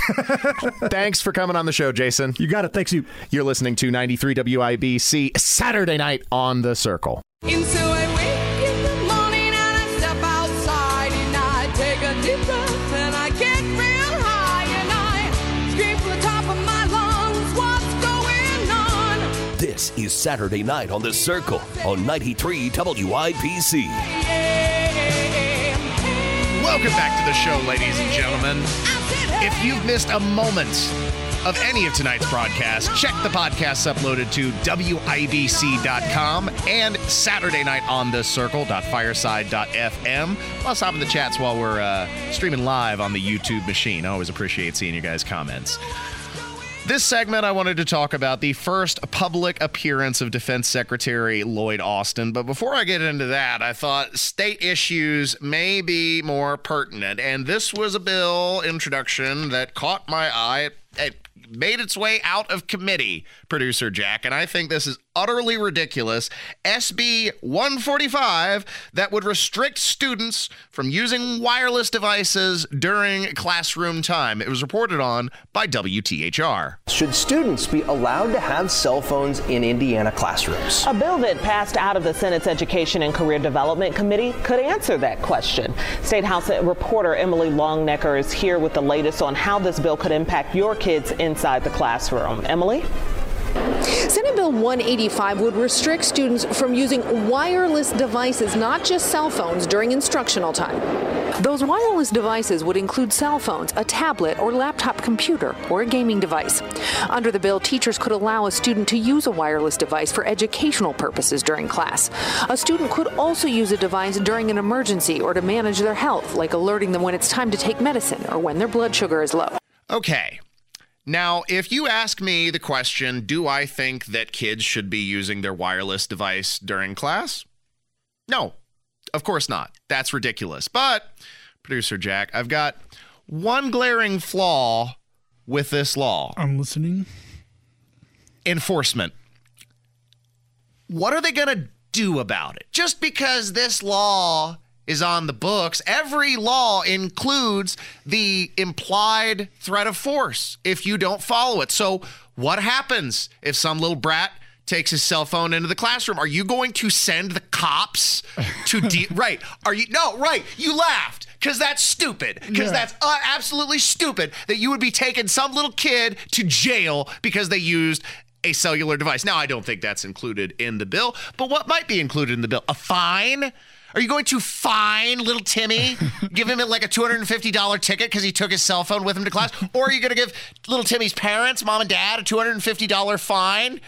Speaker 9: Thanks for coming on the show, Jason.
Speaker 7: You got it. Thanks, you.
Speaker 9: You're listening to 93 WIBC, Saturday Night on The Circle.
Speaker 10: And so I wake in the morning and I step outside and I take a deep breath and I get real high and I scream from the top of my lungs, what's going on?
Speaker 2: This is Saturday Night on The Circle on 93 WIBC.
Speaker 3: Welcome back to the show, ladies and gentlemen. If you've missed a moment of any of tonight's broadcast, check the podcasts uploaded to WIBC.com and Saturday Night on the Circle.fireside.fm. Plus, hop in the chats while we're streaming live on the YouTube machine. I always appreciate seeing your guys' comments. This segment, I wanted to talk about the first public appearance of Defense Secretary Lloyd Austin. But before I get into that, I thought state issues may be more pertinent. And this was a bill introduction that caught my eye. It made its way out of committee, Producer Jack, and I think this is utterly ridiculous. SB 145 that would restrict students from using wireless devices during classroom time. It was reported on by WTHR.
Speaker 12: Should students be allowed to have cell phones in Indiana classrooms?
Speaker 13: A bill that passed out of the Senate's Education and Career Development Committee could answer that question. State House reporter Emily Longnecker is here with the latest on how this bill could impact your kids inside the classroom. Emily?
Speaker 15: Senate Bill 185 would restrict students from using wireless devices, not just cell phones, during instructional time. Those wireless devices would include cell phones, a tablet or laptop computer, or a gaming device. Under the bill, teachers could allow a student to use a wireless device for educational purposes during class. A student could also use a device during an emergency or to manage their health, like alerting them when it's time to take medicine or when their blood sugar is low.
Speaker 3: Okay. Now, if you ask me the question, do I think that kids should be using their wireless device during class? No, of course not. That's ridiculous. But, Producer Jack, I've got one glaring flaw with this law.
Speaker 8: I'm listening.
Speaker 3: Enforcement. What are they going to do about it? Just because this law is on the books, every law includes the implied threat of force if you don't follow it. So what happens if some little brat takes his cell phone into the classroom. Are you going to send the cops to right? Are you? No, right. You laughed because that's stupid. Because that's absolutely stupid that you would be taking some little kid to jail because they used a cellular device. Now, I don't think that's included in the bill, but what might be included in the bill? A fine? Are you going to fine little Timmy, give him like a $250 ticket because he took his cell phone with him to class? Or are you going to give little Timmy's parents, mom and dad, a $250 fine?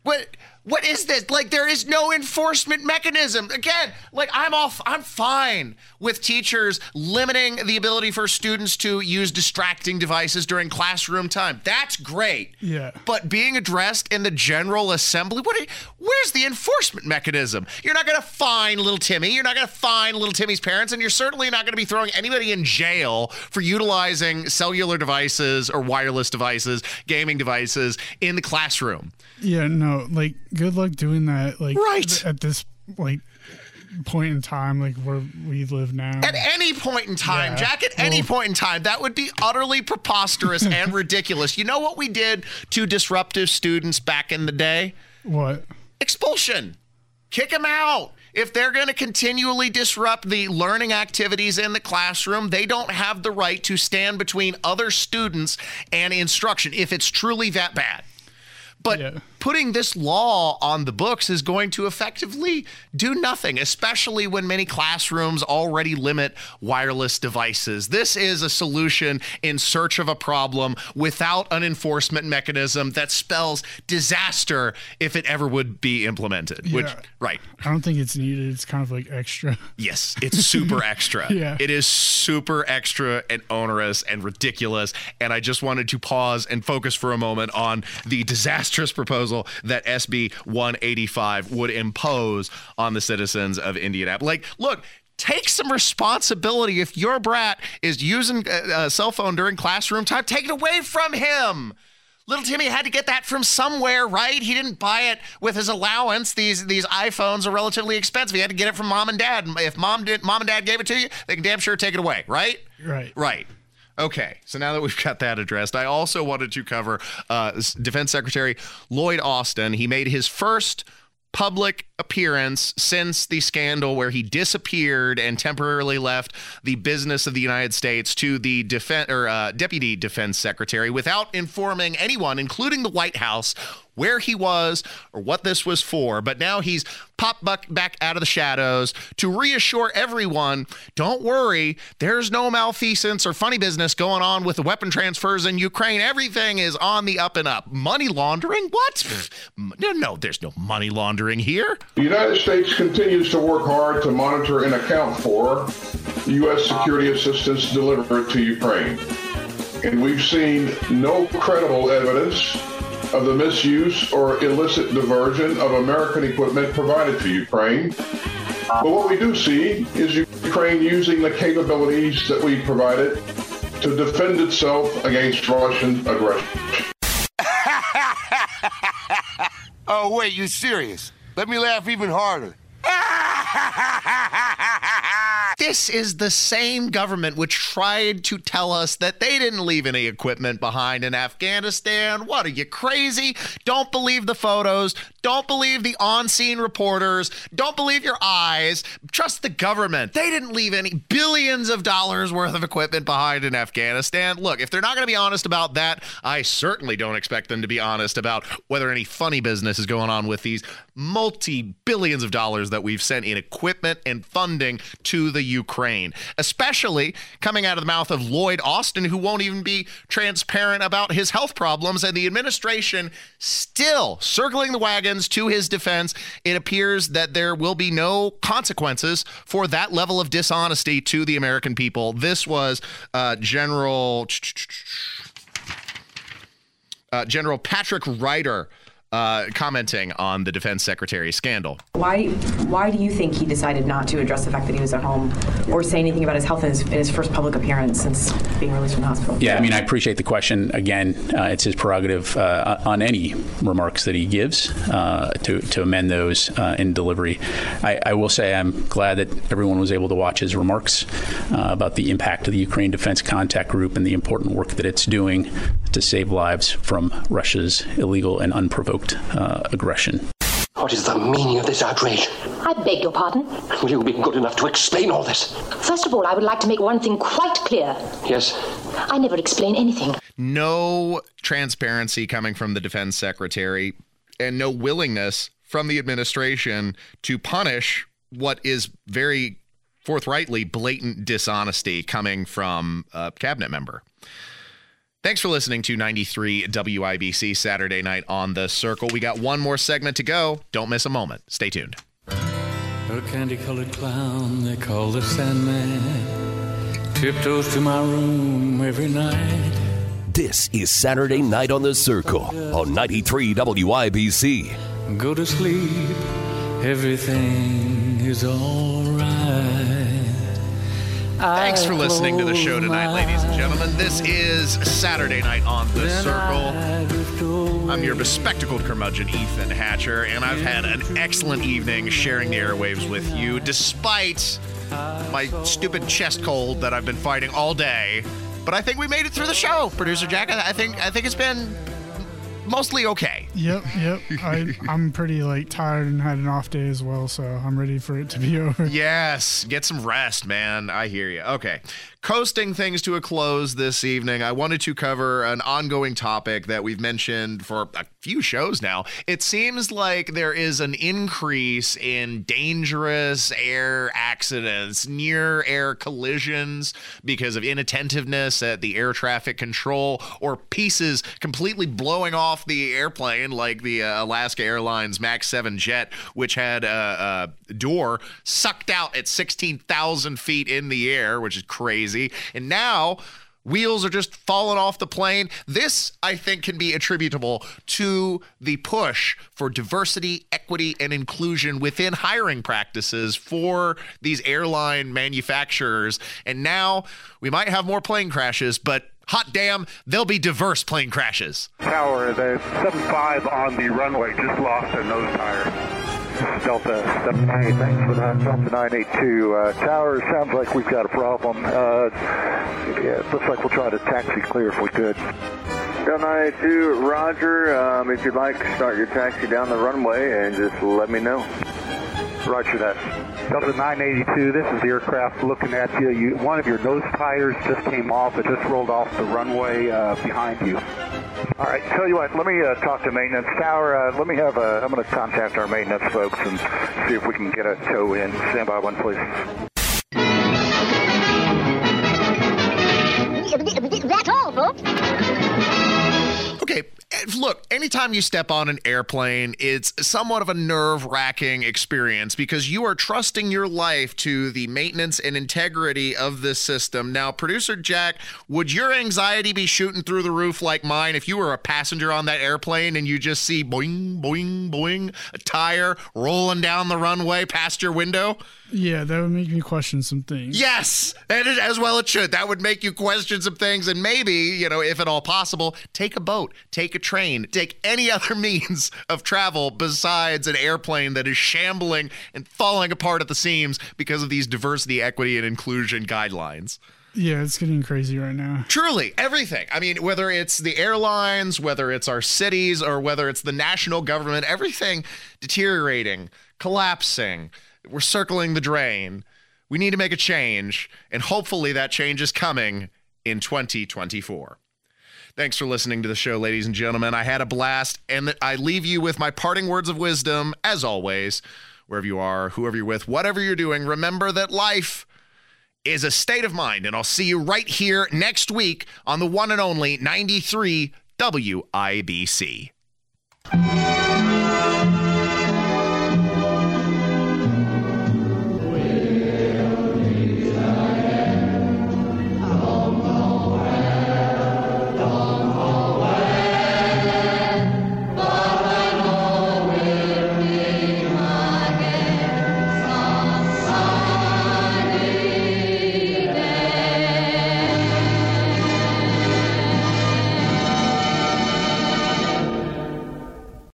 Speaker 3: What is this? Like, there is no enforcement mechanism. Again, like, I'm fine with teachers limiting the ability for students to use distracting devices during classroom time. That's great.
Speaker 8: Yeah.
Speaker 3: But being addressed in the General Assembly, where's the enforcement mechanism? You're not going to fine little Timmy. You're not going to fine little Timmy's parents, and you're certainly not going to be throwing anybody in jail for utilizing cellular devices or wireless devices, gaming devices in the classroom.
Speaker 8: Yeah, no, like, good luck doing that, like, at this, like, point in time, like, where we live now.
Speaker 3: At any point in time, Jack, at any point in time, that would be utterly preposterous and ridiculous. You know what we did to disruptive students back in the day?
Speaker 8: What?
Speaker 3: Expulsion. Kick them out. If they're going to continually disrupt the learning activities in the classroom, they don't have the right to stand between other students and instruction if it's truly that bad. But putting this law on the books is going to effectively do nothing, especially when many classrooms already limit wireless devices. This is a solution in search of a problem without an enforcement mechanism that spells disaster if it ever would be implemented.
Speaker 8: Yeah. I don't think it's needed. It's kind of like extra.
Speaker 3: Yes, it's super extra.
Speaker 8: Yeah.
Speaker 3: It is super extra and onerous and ridiculous. And I just wanted to pause and focus for a moment on the disastrous proposal that SB 185 would impose on the citizens of Indianapolis. Like, look, take some responsibility. If your brat is using a cell phone during classroom time, take it away from him. Little Timmy had to get that from somewhere, right? He didn't buy it with his allowance. These iPhones are relatively expensive. He had to get it from mom and dad. If mom and dad gave it to you, they can damn sure take it away, right? Right. Okay, so now that we've got that addressed, I also wanted to cover Defense Secretary Lloyd Austin. He made his first public appearance since the scandal where he disappeared and temporarily left the business of the United States to the Deputy Defense Secretary without informing anyone, including the White House, where he was or what this was for. But now he's popped back out of the shadows to reassure everyone, don't worry, there's no malfeasance or funny business going on with the weapon transfers in Ukraine. Everything is on the up and up. Money laundering? What? No, there's no money laundering here.
Speaker 4: The United States continues to work hard to monitor and account for U.S. security assistance delivered to Ukraine. And we've seen no credible evidence of the misuse or illicit diversion of American equipment provided to Ukraine. But what we do see is Ukraine using the capabilities that we provided to defend itself against Russian aggression.
Speaker 16: Oh, wait, you serious? Let me laugh even harder.
Speaker 3: This is the same government which tried to tell us that they didn't leave any equipment behind in Afghanistan. What, are you crazy? Don't believe the photos. Don't believe the on-scene reporters. Don't believe your eyes. Trust the government. They didn't leave any billions of dollars worth of equipment behind in Afghanistan. Look, if they're not going to be honest about that, I certainly don't expect them to be honest about whether any funny business is going on with these multi-billions of dollars that we've sent in equipment and funding to the Ukraine, especially coming out of the mouth of Lloyd Austin, who won't even be transparent about his health problems, and the administration still circling the wagons to his defense. It appears that there will be no consequences for that level of dishonesty to the American people. This was General Patrick Ryder commenting on the defense secretary's scandal.
Speaker 17: Why do you think he decided not to address the fact that he was at home or say anything about his health in his first public appearance since being released from the hospital?
Speaker 23: Yeah, I mean, I appreciate the question. Again, it's his prerogative on any remarks that he gives to amend those in delivery. I will say I'm glad that everyone was able to watch his remarks about the impact of the Ukraine Defense Contact Group and the important work that it's doing to save lives from Russia's illegal and unprovoked aggression.
Speaker 14: What is the meaning of this outrage?
Speaker 18: I beg your pardon?
Speaker 14: Will you be good enough to explain all this?
Speaker 18: First of all, I would like to make one thing quite clear.
Speaker 14: Yes?
Speaker 18: I never explain anything.
Speaker 3: No transparency coming from the defense secretary and no willingness from the administration to punish what is very forthrightly blatant dishonesty coming from a cabinet member. Thanks for listening to 93 WIBC Saturday Night on the Circle. We got one more segment to go. Don't miss a moment. Stay tuned.
Speaker 19: A candy-colored clown they call the Sandman tiptoes to my room every night.
Speaker 2: This is Saturday Night on the Circle on 93 WIBC.
Speaker 19: Go to sleep, everything is all right.
Speaker 3: Thanks for listening to the show tonight, ladies and gentlemen. This is Saturday Night on the Circle. I'm your bespectacled curmudgeon, Ethan Hatcher, and I've had an excellent evening sharing the airwaves with you, despite my stupid chest cold that I've been fighting all day. But I think we made it through the show, Producer Jack. I think it's been mostly okay.
Speaker 8: Yep. I'm pretty tired and had an off day as well, so I'm ready for it to be over.
Speaker 3: Yes, get some rest, man. I hear you. Okay. Coasting things to a close this evening, I wanted to cover an ongoing topic that we've mentioned for a few shows now. It seems like there is an increase in dangerous air accidents, near air collisions because of inattentiveness at the air traffic control or pieces completely blowing off the airplane, like the Alaska Airlines MAX 7 jet, which had a door sucked out at 16,000 feet in the air, which is crazy. And now wheels are just falling off the plane. This, I think, can be attributable to the push for diversity, equity, and inclusion within hiring practices for these airline manufacturers. And now we might have more plane crashes, but hot damn, there'll be diverse plane crashes.
Speaker 24: Tower, the 75 on the runway just lost their nose tire. Delta 79, thanks for that. Delta 982. Tower, sounds like we've got a problem. Yeah, it looks like we'll try to taxi clear if we could.
Speaker 25: Delta 982, roger. If you'd like, start your taxi down the runway and just let me know.
Speaker 24: Roger that. Delta 982, this is the aircraft looking at you. One of your nose tires just came off. It just rolled off the runway behind you. All right, tell you what, let me talk to maintenance. Tower, I'm going to contact our maintenance folks and see if we can get a tow in. Stand by one, please.
Speaker 11: That's all, folks.
Speaker 3: Okay, look, anytime you step on an airplane, it's somewhat of a nerve-wracking experience because you are trusting your life to the maintenance and integrity of this system. Now, Producer Jack, would your anxiety be shooting through the roof like mine if you were a passenger on that airplane and you just see boing, boing, boing, a tire rolling down the runway past your window?
Speaker 8: Yeah, that would make me question some things.
Speaker 3: Yes, and as well it should. That would make you question some things and maybe, if at all possible, take a boat, take a train, take any other means of travel besides an airplane that is shambling and falling apart at the seams because of these diversity, equity, and inclusion guidelines.
Speaker 8: Yeah, it's getting crazy right now.
Speaker 3: Truly, everything. I mean, whether it's the airlines, whether it's our cities, or whether it's the national government, everything deteriorating, collapsing. We're circling the drain. We need to make a change, and hopefully that change is coming in 2024. Thanks for listening to the show, ladies and gentlemen. I had a blast, and I leave you with my parting words of wisdom, as always. Wherever you are, whoever you're with, whatever you're doing, remember that life is a state of mind, and I'll see you right here next week on the one and only 93 WIBC.